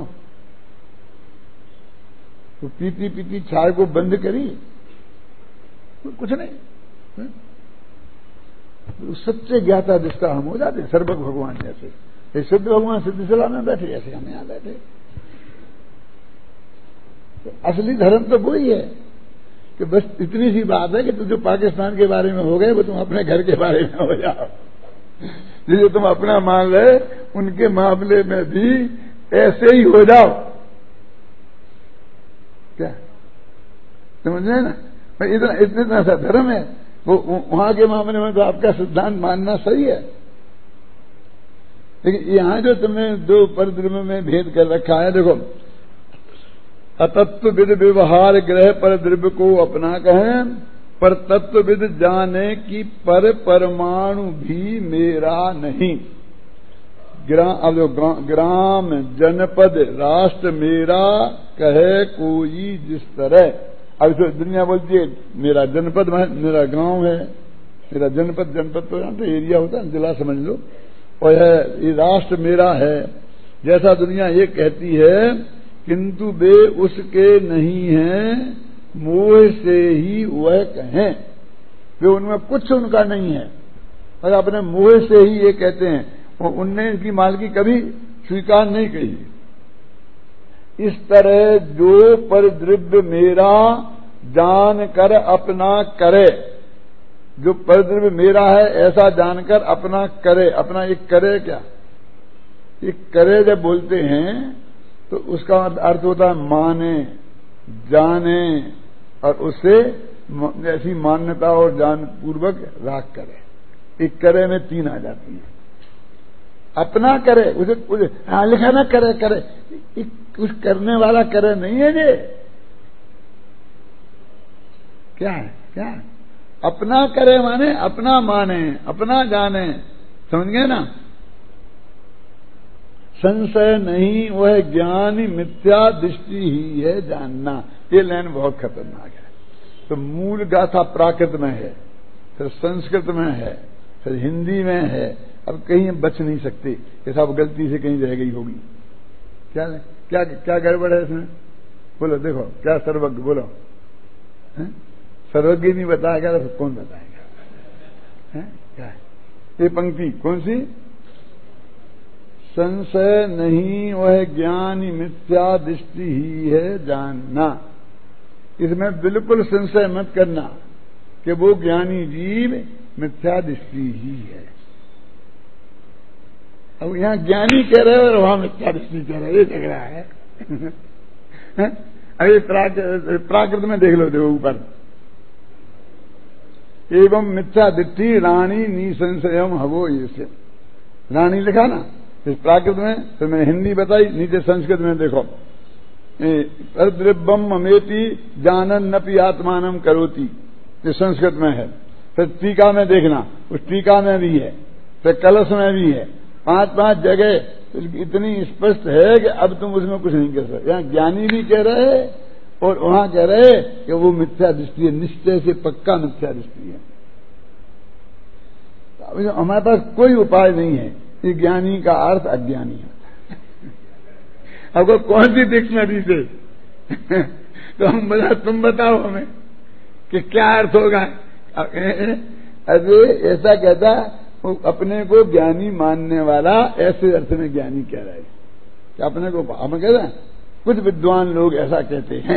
तो पीती पीती चाय को बंद करी? कुछ नहीं। है? तो सच्चे ज्ञाता जिसका हम हो जाते सर्वज्ञ भगवान जैसे। ये सिद्ध भगवान सिद्धिसला में बैठे जैसे हम यहां बैठे। तो असली धर्म तो वही है कि बस इतनी सी बात है कि तुम जो पाकिस्तान के बारे में हो गए वो तुम अपने घर के बारे में हो जाओ। जिसे तुम अपना मान रहे उनके मामले में भी ऐसे ही हो जाओ। क्या समझ रहे ना? इतना इतना इतना सा धर्म है। वो वहां के मामले में तो आपका सिद्धांत मानना सही है, लेकिन यहां जो तुमने दो परद्रव्य में भेद कर रखा है, देखो अतत्वविद व्यवहार ग्रह पर द्रव्य को अपना कहें, पर तत्वविद जाने की पर परमाणु भी मेरा नहीं। ग्राम अब जो ग्राम जनपद राष्ट्र मेरा कहे कोई जिस तरह। अब तो दुनिया बोलती है मेरा जनपद मेरा गांव है, मेरा जनपद जनपद तो जानते एरिया होता है, जिला समझ लो, और है ये राष्ट्र मेरा है। जैसा दुनिया ये कहती है, किंतु वे उसके नहीं हैं, मोह से ही वह कहें। वे उनमें कुछ उनका नहीं है, और अपने मोह से ही ये कहते हैं, और उनने इनकी मालकी कभी स्वीकार नहीं कही। इस तरह जो पर द्रव्य मेरा जान कर अपना करे, जो पर द्रव्य मेरा है ऐसा जानकर अपना करे। अपना एक करे क्या? एक करे जब बोलते हैं तो उसका अर्थ होता है माने, जाने, और उससे ऐसी मान्यता और जान पूर्वक राग करे। एक करे में तीन आ जाती है। अपना करे उसे, उसे हाँ लिखा ना करे करे, कुछ करने वाला करे नहीं है ये। क्या है? क्या है? अपना करे माने अपना माने, अपना जाने। समझ गए ना? संशय नहीं वह ज्ञान मिथ्या दृष्टि ही है जानना। ये लाइन बहुत खतरनाक है। तो मूल गाथा प्राकृत में है, फिर संस्कृत में है, फिर हिंदी में है। अब कहीं बच नहीं सकते कि साहब गलती से कहीं रह गई होगी। क्या क्या क्या गड़बड़ है इसमें? बोलो, देखो क्या सर्वज्ञ बोलो है? सर्वज्ञ नहीं बताएगा तो कौन बताएगा? है क्या है ये पंक्ति? कौन सी? संशय नहीं वह ज्ञान मिथ्या दृष्टि ही है जानना। इसमें बिल्कुल संशय मत करना कि वो ज्ञानी जीव मिथ्या दृष्टि ही है। अब यहां ज्ञानी कह रहे और वहां मिथ्या दृष्टि कह रहे, ये झगड़ा है। अरे प्राकृत में देख लो, देखो ऊपर एवं मिथ्या दृष्टि रानी निसंशयम हवो, ये रानी लिखा ना इस प्राकृत में, तो मैंने हिंदी बताई, नीचे संस्कृत में देखो द्रव्यम अमेति जानन नपि आत्मानम करोति, ये संस्कृत में है। फिर टीका में देखना, उस टीका में भी है, फिर कलश में भी है, पांच पांच जगह तो इतनी स्पष्ट है कि अब तुम उसमें कुछ नहीं कर सकते। यहाँ ज्ञानी भी कह रहे और वहां कह रहे कि वो मिथ्या दृष्टि है, निश्चय से पक्का मिथ्या दृष्टि है। तो हमारे पास कोई उपाय नहीं है। ये ज्ञानी का अर्थ अज्ञानी है। अब वो कौन सी डिक्शनरी से तो हम बोला तुम बताओ हमें कि क्या अर्थ होगा। अरे ऐसा कहता वो अपने को ज्ञानी मानने वाला ऐसे अर्थ में ज्ञानी कह रहा है कि अपने को हम कहते हैं कुछ विद्वान लोग ऐसा कहते हैं।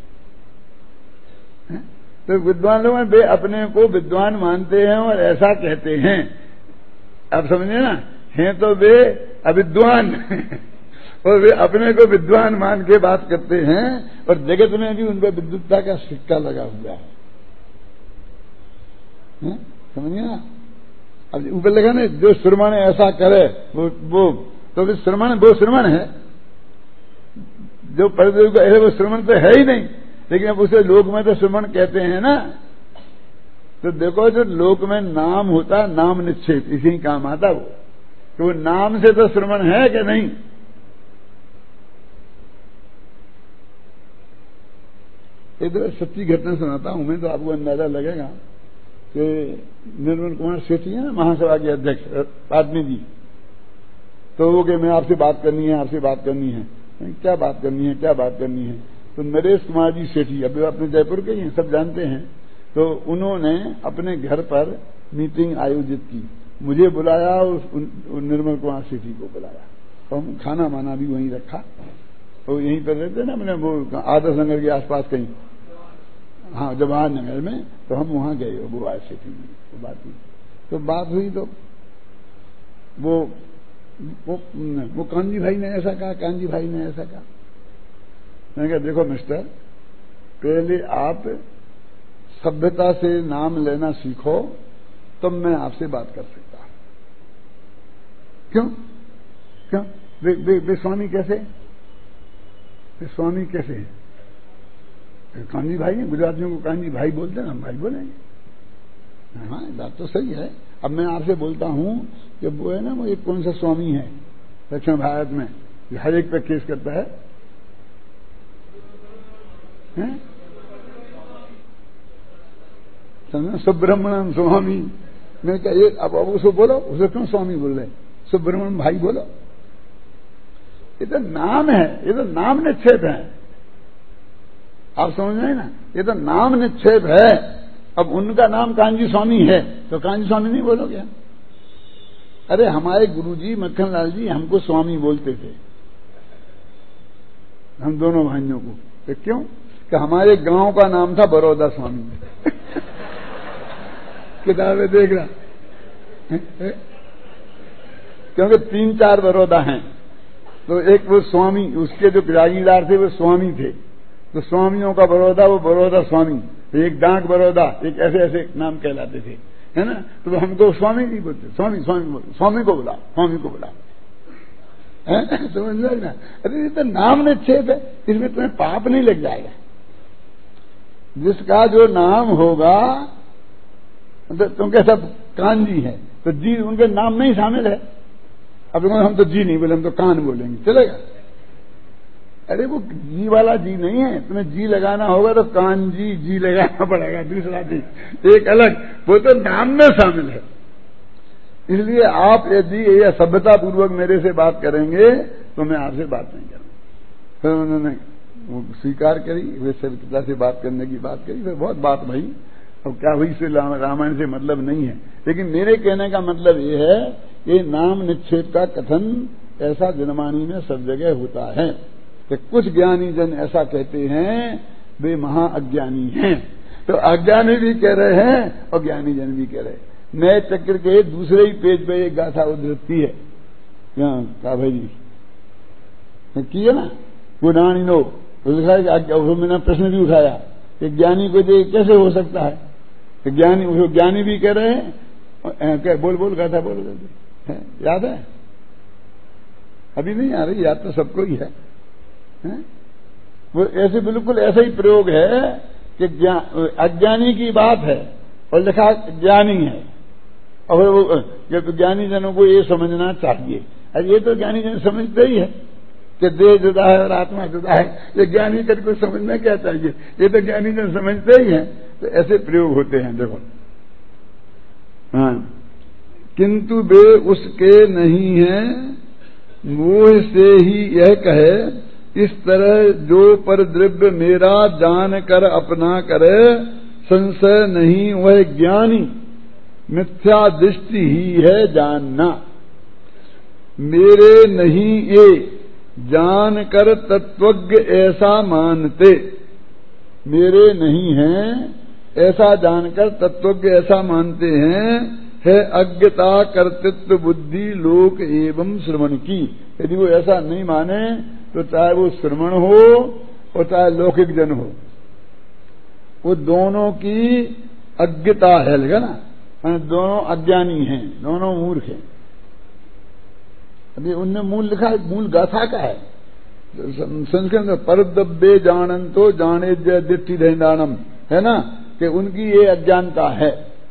तो विद्वान लोग वे अपने को विद्वान मानते हैं और ऐसा कहते हैं। आप समझे ना, हैं तो वे अविद्वान और वे अपने को विद्वान मान के बात करते हैं और जगत में भी उन पर विद्वत्ता का सिक्का लगा हुआ है। समझिए ना, अब ऊपर लगा ना जो श्रमण ऐसा करे वो वो तो फिर श्रमण वो श्रमण है, जो परदेव का है वो श्रमण तो है ही नहीं। लेकिन अब उसे लोक में तो श्रमण कहते हैं ना। तो देखो जो लोक में नाम होता, नाम निक्षेप इसी काम आता वो, तो वो नाम से तो श्रमण है कि नहीं। एक तो सच्ची घटना सुनाता हूं मैं, तो आपको अंदाजा लगेगा कि निर्मल कुमार सेठी है ना महासभा के अध्यक्ष आदमी जी, तो वो कि मैं आपसे बात करनी है, आपसे बात करनी है। क्या बात करनी है, क्या बात करनी है। तो नरेश कुमार जी सेठी अभी अपने जयपुर के ही हैं, सब जानते हैं। तो उन्होंने अपने घर पर मीटिंग आयोजित की, मुझे बुलाया और निर्मल कुमार सेठी को बुलाया। तो हम खाना माना भी वहीं रखा, तो यहीं पर रहते ना, मैंने वो आदर्श नगर के आसपास कहीं, हाँ जवाहर नगर में। तो हम वहां गए, वो आए सेठी में, तो बात हुई तो बात हुई तो वो वो, वो कांजी भाई ने ऐसा कहा, कांजी भाई ने ऐसा कहा। मैंने कहा देखो मिस्टर, पहले आप सभ्यता से नाम लेना सीखो, तब मैं आपसे बात कर सकता हूं। क्यों क्यों वे, वे, वे स्वामी कैसे, वे स्वामी कैसे हैं? कांजी भाई हैं, गुजरातियों को कांजी भाई बोलते हैं, हम भाई बोलेंगे। हाँ बात तो सही है। अब मैं आपसे बोलता हूं कि वो है ना, वो एक कौन सा स्वामी है दक्षिण भारत में हर एक पे केस करता है, है? सुब्रह्मण्यम स्वामी। मैं क्या ये अब अब उसको बोलो, उसे क्यों स्वामी बोल रहे, सुब्रह्मण्यम भाई बोलो। ये तो नाम है, ये तो नाम निक्षेप है। आप समझ रहे हैं ना, ये तो नाम निक्षेप है। अब उनका नाम कांजी स्वामी है तो कांजी स्वामी नहीं बोलोगे। अरे हमारे गुरुजी मक्खनलाल जी हमको स्वामी बोलते थे, हम दोनों भाइयों को। तो क्यों कि हमारे गांव का नाम था बड़ौदा स्वामी। किताबें देख रहा, क्योंकि तीन चार बड़ौदा हैं। तो एक वो स्वामी, उसके जो जागीरदार थे वो स्वामी थे, तो स्वामियों का बड़ौदा, वो बड़ौदा स्वामी। एक डाक बड़ौदा, एक ऐसे ऐसे नाम कहलाते थे, है ना। तो हमको स्वामी नहीं बोलते, स्वामी स्वामी बोलते, स्वामी को बुला, स्वामी को बुला, समझ लो ना। अरे ये तो नाम निक्षेप है, इसमें तुम्हें पाप नहीं लग जाएगा। जिसका जो नाम होगा, तो तुमके सब कान जी है तो जी उनके नाम में ही शामिल है। अब हम तो जी नहीं बोले, हम तो कान बोलेंगे, चलेगा? अरे वो जी वाला जी नहीं है, तुम्हें जी लगाना होगा तो कान जी जी लगाना पड़ेगा, दूसरा जी एक अलग, वो तो नाम में शामिल है। इसलिए आप यदि ये सभ्यता पूर्वक मेरे से बात करेंगे तो मैं आपसे बात नहीं करूंगा। फिर उन्होंने वो स्वीकार करी, वे सभ्यता से बात करने की बात करी, फिर बहुत बात भई। अब क्या हुई से रामायण से मतलब नहीं है, लेकिन मेरे कहने का मतलब ये है कि नाम निक्षेप का कथन ऐसा जनमानी में सब जगह होता है कि कुछ ज्ञानी जन ऐसा कहते हैं, वे महा अज्ञानी हैं। तो अज्ञानी भी कह रहे हैं और ज्ञानी जन भी कह रहे हैं। नए चक्र के दूसरे ही पेज पे एक गाथा उद्धृति है, यहाँ का भाई जी की है ना, वो रानी नो लिखा है। मैंने प्रश्न भी उठाया कि ज्ञानी को ये कैसे हो सकता है, कि ज्ञानी ज्ञानी भी कह रहे हैं। क्या बोल बोल गाथा बोल है, याद है? अभी नहीं आ रही याद, तो सबको ही है, है? वो ऐसे बिल्कुल ऐसा ही प्रयोग है कि अज्ञानी की बात है और लिखा ज्ञानी है, और वो ज्ञानी जनों को ये समझना चाहिए। अरे ये तो ज्ञानी जन समझते ही है, कि देह जुदा है और आत्मा जुदा है। ये ज्ञानी कर को समझना क्या चाहिए, ये तो ज्ञानी जन समझते ही हैं। तो ऐसे प्रयोग होते हैं, देखो। हाँ, किंतु वे उसके नहीं हैं, मोह से ही यह कहे, इस तरह जो पर द्रव्य मेरा जान कर अपना करे, संशय नहीं वह ज्ञानी, मिथ्या दृष्टि ही है जानना। मेरे नहीं ये जान कर तत्वज्ञ ऐसा मानते, मेरे नहीं हैं ऐसा जानकर तत्वज्ञ ऐसा मानते हैं, है अज्ञता कर्तृत्व बुद्धि लोक एवं श्रवण की। यदि वो ऐसा नहीं माने तो चाहे वो श्रवण हो और चाहे लौकिक जन हो, वो दोनों की अज्ञता है, लगा ना, दोनों अज्ञानी हैं, दोनों मूर्ख हैं। अभी उनने मूल लिखा है, मूल गाथा का है संस्कृत में, परदब्बे जानंतो जाने दिट्ठि दंडानम, है ना, कि उनकी ये अज्ञानता है।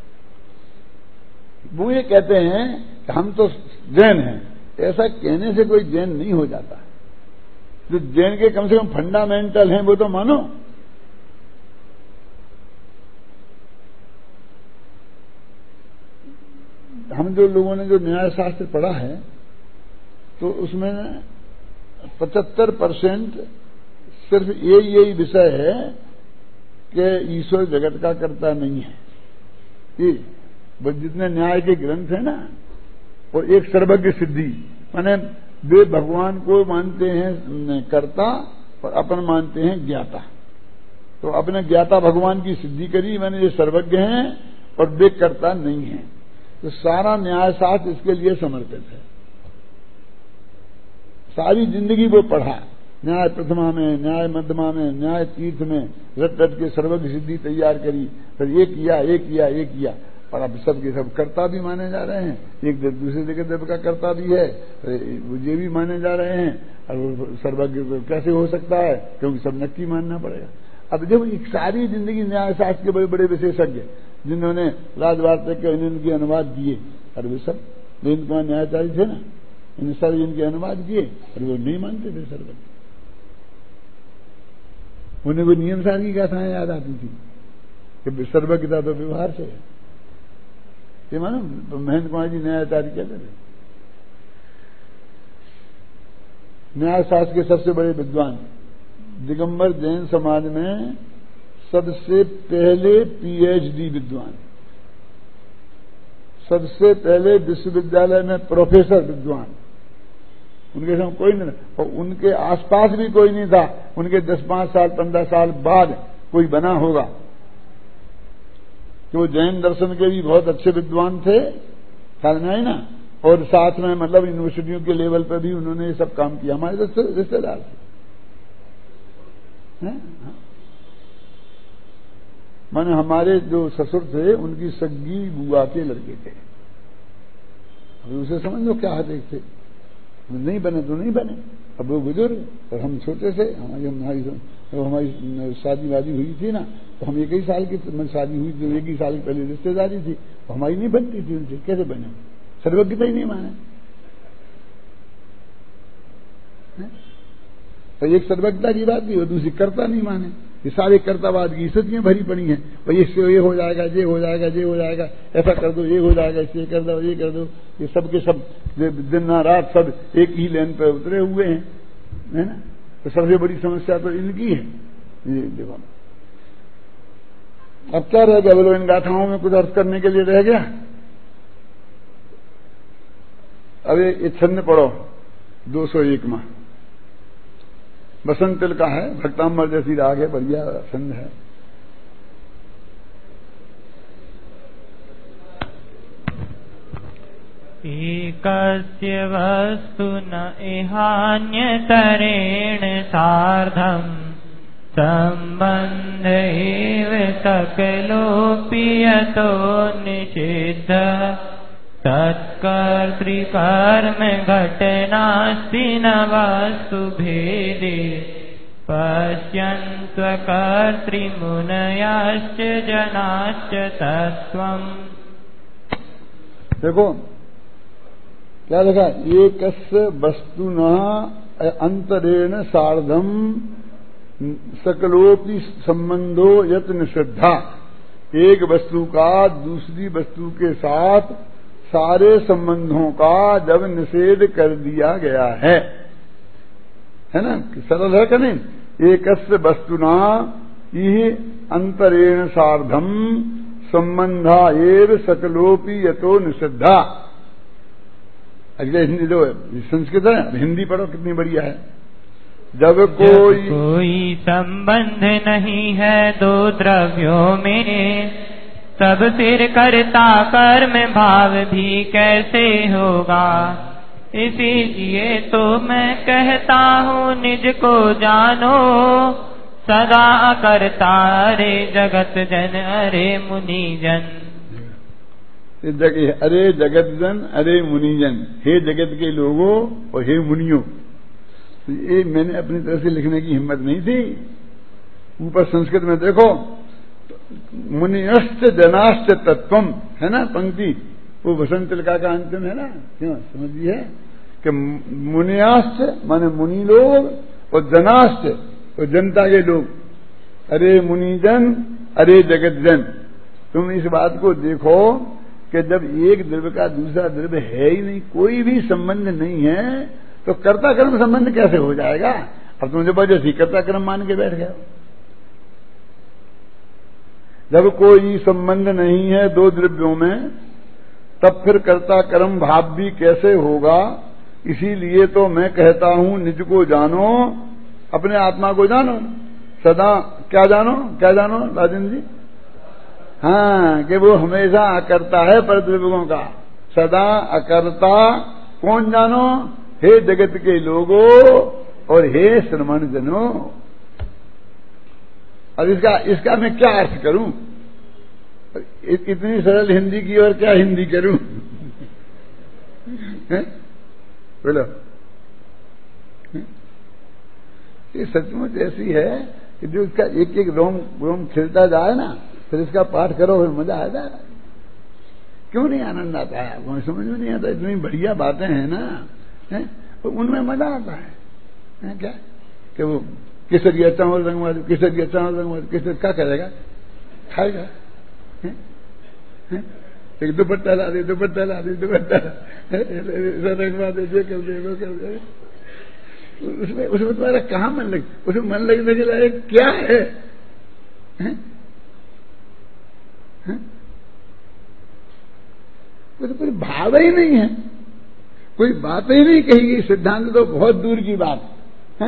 वो ये कहते हैं कि हम तो जैन हैं, ऐसा कहने से कोई जैन नहीं हो जाता। जो जैन के कम से कम फंडामेंटल हैं वो तो मानो। हम जो लोगों ने जो न्याय शास्त्र पढ़ा है तो उसमें पचहत्तर परसेंट सिर्फ यही यही विषय है कि ईश्वर जगत का कर्ता नहीं है। ये जितने न्याय के ग्रंथ है ना, और एक सर्वज्ञ सिद्धि, माने वे भगवान को मानते हैं कर्ता और अपन मानते हैं ज्ञाता। तो अपने ज्ञाता भगवान की सिद्धि करी, मैंने ये सर्वज्ञ हैं और वे कर्ता नहीं है। तो सारा न्याय शास्त्र इसके लिए समर्पित है। सारी जिंदगी वो पढ़ा, न्याय प्रथमा में, न्याय मध्यमा में, न्याय तीर्थ में, रट रट के सर्वज्ञ सिद्धि तैयार करी, फिर ये किया ये किया ये किया, और अब सब के सब कर्ता भी माने जा रहे हैं। एक दूसरे जगह देव का कर्ता भी है, ये भी माने जा रहे हैं। और सर्वज्ञ कैसे हो सकता है, क्योंकि सब नक्की मानना पड़ेगा। अब जब एक सारी जिंदगी न्याय शास्त्र के बड़े बड़े विशेषज्ञ जिन्होंने राजवार्ता के इनके अनुवाद दिए, और वे सब इन कुमार न्यायाचार्य थे ना, इन सारे इनके अनुवाद किए, और वो नहीं मानते थे सर्वज्ञ। उन्हें वो नियम सार की गाथाएं याद आती थी कि सर्वज्ञता तो व्यवहार से है। ये मानो महेंद्र कुमार जी न्यायाचार्य कहते थे, न्याय शास्त्र के सबसे बड़े विद्वान, दिगंबर जैन समाज में सबसे पहले पीएचडी विद्वान, सबसे पहले विश्वविद्यालय में प्रोफेसर विद्वान, उनके साथ कोई नहीं, और उनके आसपास भी कोई नहीं था। उनके दस पांच साल पंद्रह साल बाद कोई बना होगा। कि वो जैन दर्शन के भी बहुत अच्छे विद्वान थे, ख्याल में है ना, और साथ में मतलब यूनिवर्सिटियों के लेवल पर भी उन्होंने ये सब काम किया। हमारे रिश्तेदार थे, माने हमारे जो ससुर थे उनकी सग्गी बुआ के लड़के थे। अब उसे समझ लो क्या हाथ थे, नहीं बने तो नहीं बने। अब वो बुजुर्ग और हम छोटे से, हमारी हमारी हमारी शादी वादी हुई थी ना, तो हम एक ही साल की शादी हुई थी, एक ही साल की पहले रिश्तेदारी थी, तो हमारी नहीं बनती थी उनसे, कैसे बने? सर्वज्ञता ही नहीं माने। तो एक सर्वज्ञता की बात थी और दूसरी कर्ता नहीं माने। ये सारे कर्तावाद की स्थितियां भरी पड़ी हैं। भाई इससे ये हो जाएगा, ये हो जाएगा, ये हो जाएगा, ऐसा कर दो, ये हो जाएगा, इससे कर दो, ये कर दो। ये सब के सब दिन ना रात सब एक ही लाइन पर उतरे हुए हैं, है ना। तो सबसे बड़ी समस्या तो इनकी है। ये देखो, अब क्या रह गया बोलो, इन गाथाओं में कुछ अर्थ करने के लिए रह गया? अब ये छंद पढ़ो दो सौ एक में, बसंत तिल का है, भक्तांबर जैसी राग है, बढ़िया छंद है।
एकस्य वस्तु न इहान्यतरेण सार्धम् सम्बन्ध एव सकलोऽपि यतो निषिद्धः तत्कर्तृकर्म घटनास्ति न वस्तु भेदे पश्यन्त्वकर्तृमुनयश्च जनाश्च तत्त्वम्।
देखो क्या लिखा, एकस्य वस्तुना अंतरेण सार्धम सकलोपि संबंधो यत निषिद्धा। एक वस्तु का दूसरी वस्तु के साथ सारे संबंधों का जब निषेध कर दिया गया है, है ना, सरल है कि नहीं। एकस्य वस्तुना ही अंतरेण सार्धम संबंधा एव सकलोपि यतो निषिद्धा। अगले हिंदी जो संस्कृत है, हिंदी पढ़ो कितनी बढ़िया है। जब कोई
जब कोई संबंध नहीं है दो द्रव्यों में, तब फिर कर्ता कर्म भाव भी कैसे होगा। इसीलिए तो मैं कहता हूँ निज को जानो, सदा करता अरे जगत जन अरे मुनि जन।
जगह अरे जगत जन अरे मुनिजन, हे जगत के लोगों और हे मुनियों। तो ये मैंने अपनी तरफ से लिखने की हिम्मत नहीं थी। ऊपर संस्कृत में देखो, मुनियश्च जनाश्च तत्वम, है ना पंक्ति, वो वसंत तिलका का अंतिम है ना, क्यों समझिए कि मुनियाश्च माने मुनि लोग और जनाश्च और जनता के लोग, अरे मुनिजन अरे जगत जन। तुम इस बात को देखो कि जब एक द्रव्य का दूसरा द्रव्य है ही नहीं, कोई भी संबंध नहीं है, तो कर्ता कर्म संबंध कैसे हो जाएगा। अब तुम जबरदस्ती कर्ता कर्म मान के बैठ गए। जब कोई संबंध नहीं है दो द्रव्यों में, तब फिर कर्ता कर्म भाव भी कैसे होगा। इसीलिए तो मैं कहता हूं निज को जानो, अपने आत्मा को जानो। सदा क्या जानो, क्या जानो राजन जी, हाँ, कि वो हमेशा अकर्ता है पर द्रव्यों का, सदा अकर्ता। कौन जानो, हे जगत के लोगों और हे श्रमण जनों। अब इसका इसका मैं क्या अर्थ करूं, इतनी सरल हिंदी की और क्या हिंदी करूं। बोलो, ये सचमुच ऐसी है कि जो इसका एक एक रोम रोम खिलता जाए ना, फिर इसका पाठ करो फिर मजा आ जाए। क्यों नहीं आनंद आता है, वो समझ में नहीं आता। इतनी बढ़िया बातें हैं ना, है? तो उनमें मजा आता है, है क्या कि वो केसरिया चावल रंगवाज, केसरिया चावल रंगवाज, केसर क्या करेगा, खाएगा। एक दुपट्टा ला दे, दुपट्टा ला दे, दुपट्टा रंगवा दे, जो कर दे वो कर दे। उसमें उसमें तुम्हारा कहाँ मन लगे, उसमें मन लगने के लायक क्या है, है? है? वो तो कोई भाव ही नहीं है, कोई बात ही नहीं कही गई। सिद्धांत तो बहुत दूर की बात है।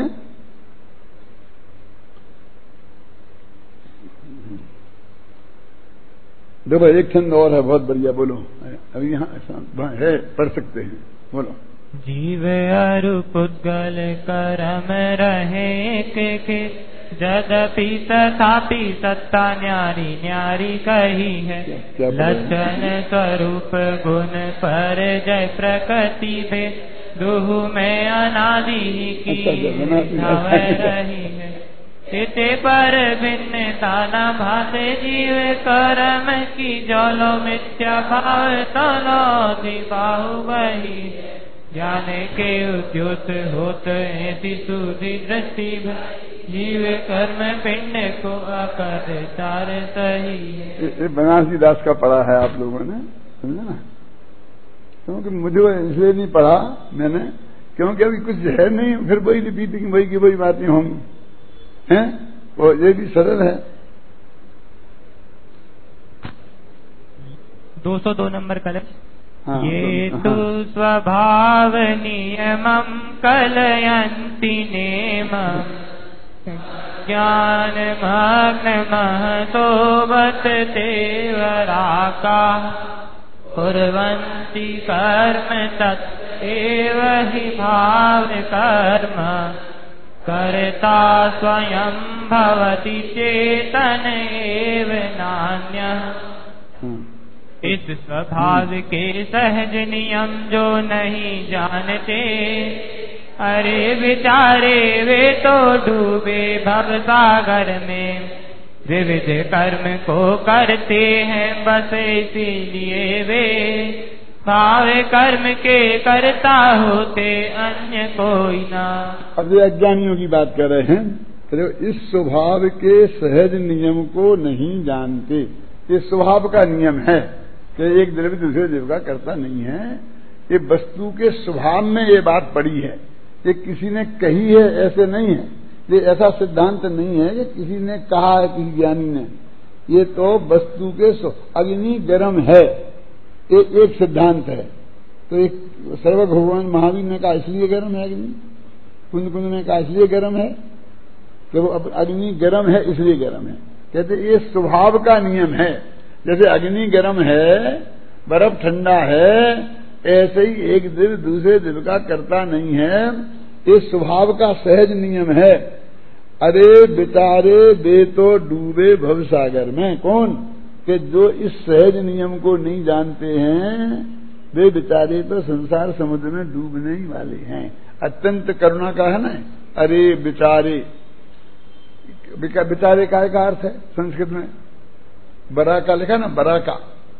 देखो एक छंद और है बहुत बढ़िया, बोलो। अभी यहाँ है, पढ़ सकते हैं, बोलो।
जीव अरु पुद्गल करम रहे के, जदपि तथापि सत्ता न्यारी न्यारी कही है। लक्षण स्वरूप गुण पर जय प्रकृति भे, दुहु में अनादि की रही है। इते पर भिन्नता न भाते जीव कर्म की, जलो मिथ्या भाव तलो दिबाहु वही। ज्ञान के उद्योत होत ऐसी सुधि दृष्टि, जीव कर्म पिंड को अकर चार सही।
ये बनारसी दास का पढ़ा है आप लोगों ने, समझे ना। क्योंकि मुझे इसलिए नहीं पढ़ा मैंने, क्योंकि अभी कुछ है नहीं, फिर वही रिपीट की वही की वही बातें होंगी, हैं। और ये भी सरल है।
दो सौ दो नंबर कलश।
हाँ,
ये
तो,
तो
हाँ।
स्वभाव नियमं कलयन्ति नेमं, ज्ञान मग्न महतो बत तेवराका, कुर्वन्ति कर्म तत् एव हि भाव कर्म, कर्ता स्वयं भवति चेतन एव नान्यः। इस स्वभाव के सहज नियम जो नहीं जानते, अरे विचारे वे तो डूबे भव सागर में। विविध कर्म को करते हैं बस इसीलिए वे, भाव कर्म के करता होते अन्य कोई ना।
अब ये अज्ञानियों की बात कर रहे हैं, तो इस स्वभाव के सहज नियम को नहीं जानते। ये स्वभाव का नियम है कि एक द्रव्य दूसरे द्रव्य का करता नहीं है। ये वस्तु के स्वभाव में ये बात पड़ी है, ये किसी ने कही है ऐसे नहीं है, ये ऐसा सिद्धांत नहीं है कि किसी ने कहा है किसी ज्ञानी ने। ये तो वस्तु के अग्नि गर्म है, ये एक सिद्धांत है। तो एक सर्व भगवान महावीर ने कहा इसलिए गर्म है अग्नि, कुंद कुंद ने कहा इसलिए गर्म है कि वो अग्नि गर्म है इसलिए गर्म है। कहते ये स्वभाव का नियम है। जैसे अग्नि गर्म है, बर्फ ठंडा है, ऐसे ही एक दिल दूसरे दिल का करता नहीं है। ये स्वभाव का सहज नियम है। अरे बेचारे वे तो डूबे भवसागर में। कौन? कि जो इस सहज नियम को नहीं जानते हैं, वे बेचारे तो संसार समुद्र में डूबने ही वाले हैं। अत्यंत करुणा का है ना, अरे बेचारे। बेचारे का का अर्थ है संस्कृत में बरा का लिखा ना, बरा का।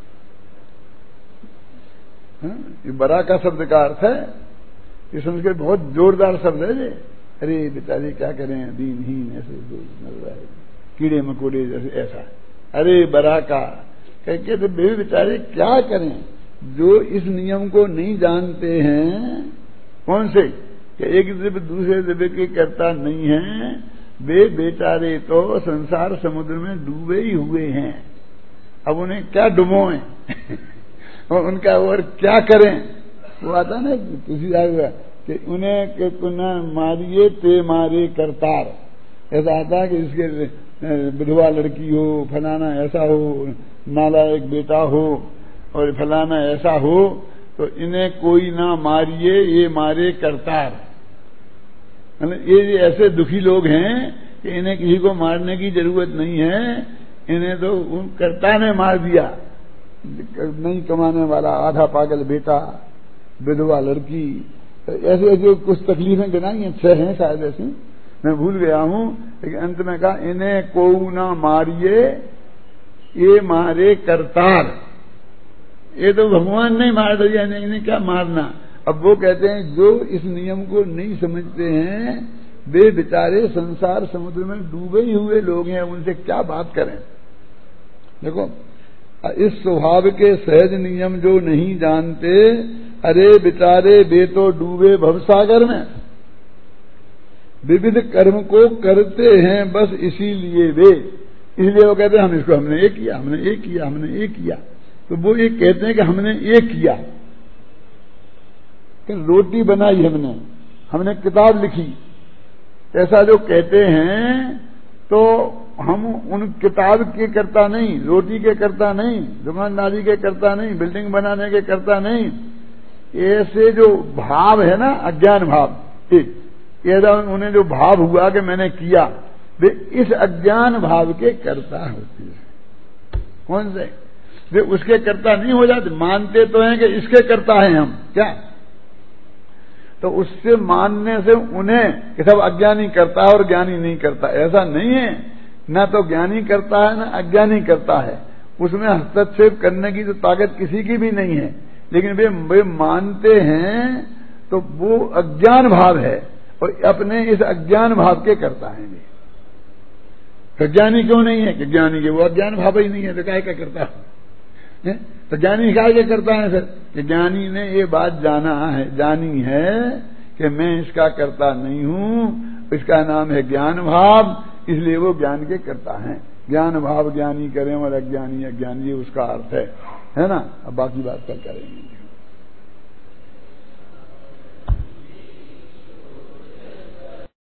ये बरा का शब्द का अर्थ है, ये संस्कृत बहुत जोरदार शब्द है ये। अरे बेचारे क्या करें, दीनहीन ऐसे नजर आए, कीड़े मकोड़े जैसे ऐसा। अरे बरा का कह के तो वे बेचारे क्या करें जो इस नियम को नहीं जानते हैं। कौन से? कि एक द्रव्य दूसरे द्रव्य के करता नहीं है, वे बेचारे तो संसार समुद्र में डूबे ही हुए हैं। अब उन्हें क्या डुबोएं और उनका और क्या करें? वो आता ना किसी आएगा कि उन्हें कि पुनः मारिए ते मारे करतार। ऐसा आता है कि इसके विधवा लड़की हो, फलाना ऐसा हो, नालायक बेटा हो और फलाना ऐसा हो, तो इन्हें कोई ना मारिए ये मारे करतार। ये ऐसे दुखी लोग हैं कि इन्हें किसी को मारने की जरूरत नहीं है, इन्हें तो उन कर्ता ने मार दिया। नहीं कमाने वाला आधा पागल बेटा, विधवा लड़की, ऐसे ऐसे कुछ तकलीफें गिनाई हैं, छह हैं शायद ऐसी, मैं भूल गया हूं। लेकिन अंत में कहा इन्हें कोऊ ना मारिए ये मारे करतार। ये तो भगवान ने मार दिया, इन्हें क्या मारना। अब वो कहते हैं जो इस नियम को नहीं समझते हैं, वे बेचारे संसार समुद्र में डूबे ही हुए लोग हैं, उनसे क्या बात करें। देखो इस स्वभाव के सहज नियम जो नहीं जानते, अरे बेचारे वे तो डूबे भवसागर में। विविध कर्म को करते हैं बस इसीलिए वे, इसलिए वो कहते हैं हम इसको हमने ये किया, हमने ये किया, हमने ये किया। तो वो ये कहते हैं कि हमने ये किया, कि रोटी बनाई हमने, हमने किताब लिखी, ऐसा जो कहते हैं, तो हम उन किताब के करता नहीं, रोटी के करता नहीं, दुकानदारी के करता नहीं, बिल्डिंग बनाने के करता नहीं। ऐसे जो भाव है ना, अज्ञान भाव, ऐसा उन्हें जो भाव हुआ कि मैंने किया, वे इस अज्ञान भाव के करता होते हैं। कौन से? वे उसके करता नहीं हो जाते। मानते तो हैं कि इसके करता है हम, क्या? तो उससे मानने से उन्हें कि सब अज्ञानी करता है और ज्ञानी नहीं करता, ऐसा नहीं है। न तो ज्ञानी करता है न अज्ञानी करता है, उसमें हस्तक्षेप करने की तो ताकत किसी की भी नहीं है। लेकिन वे वे मानते हैं तो वो अज्ञान भाव है और अपने इस अज्ञान भाव के करता है वे। तो ज्ञानी क्यों नहीं है? कि ज्ञानी के वो अज्ञान भाव ही नहीं है, तो काय का करता है? तो ज्ञानी काय के करता है सर? कि ज्ञानी ने ये बात जाना है, जानी है कि मैं इसका करता नहीं हूं, इसका नाम है ज्ञान भाव, इसलिए वो ज्ञान के करता है। ज्ञान भाव ज्ञानी करें और अज्ञानी अज्ञानी, उसका अर्थ है, है ना। अब बाकी बात कल करेंगे।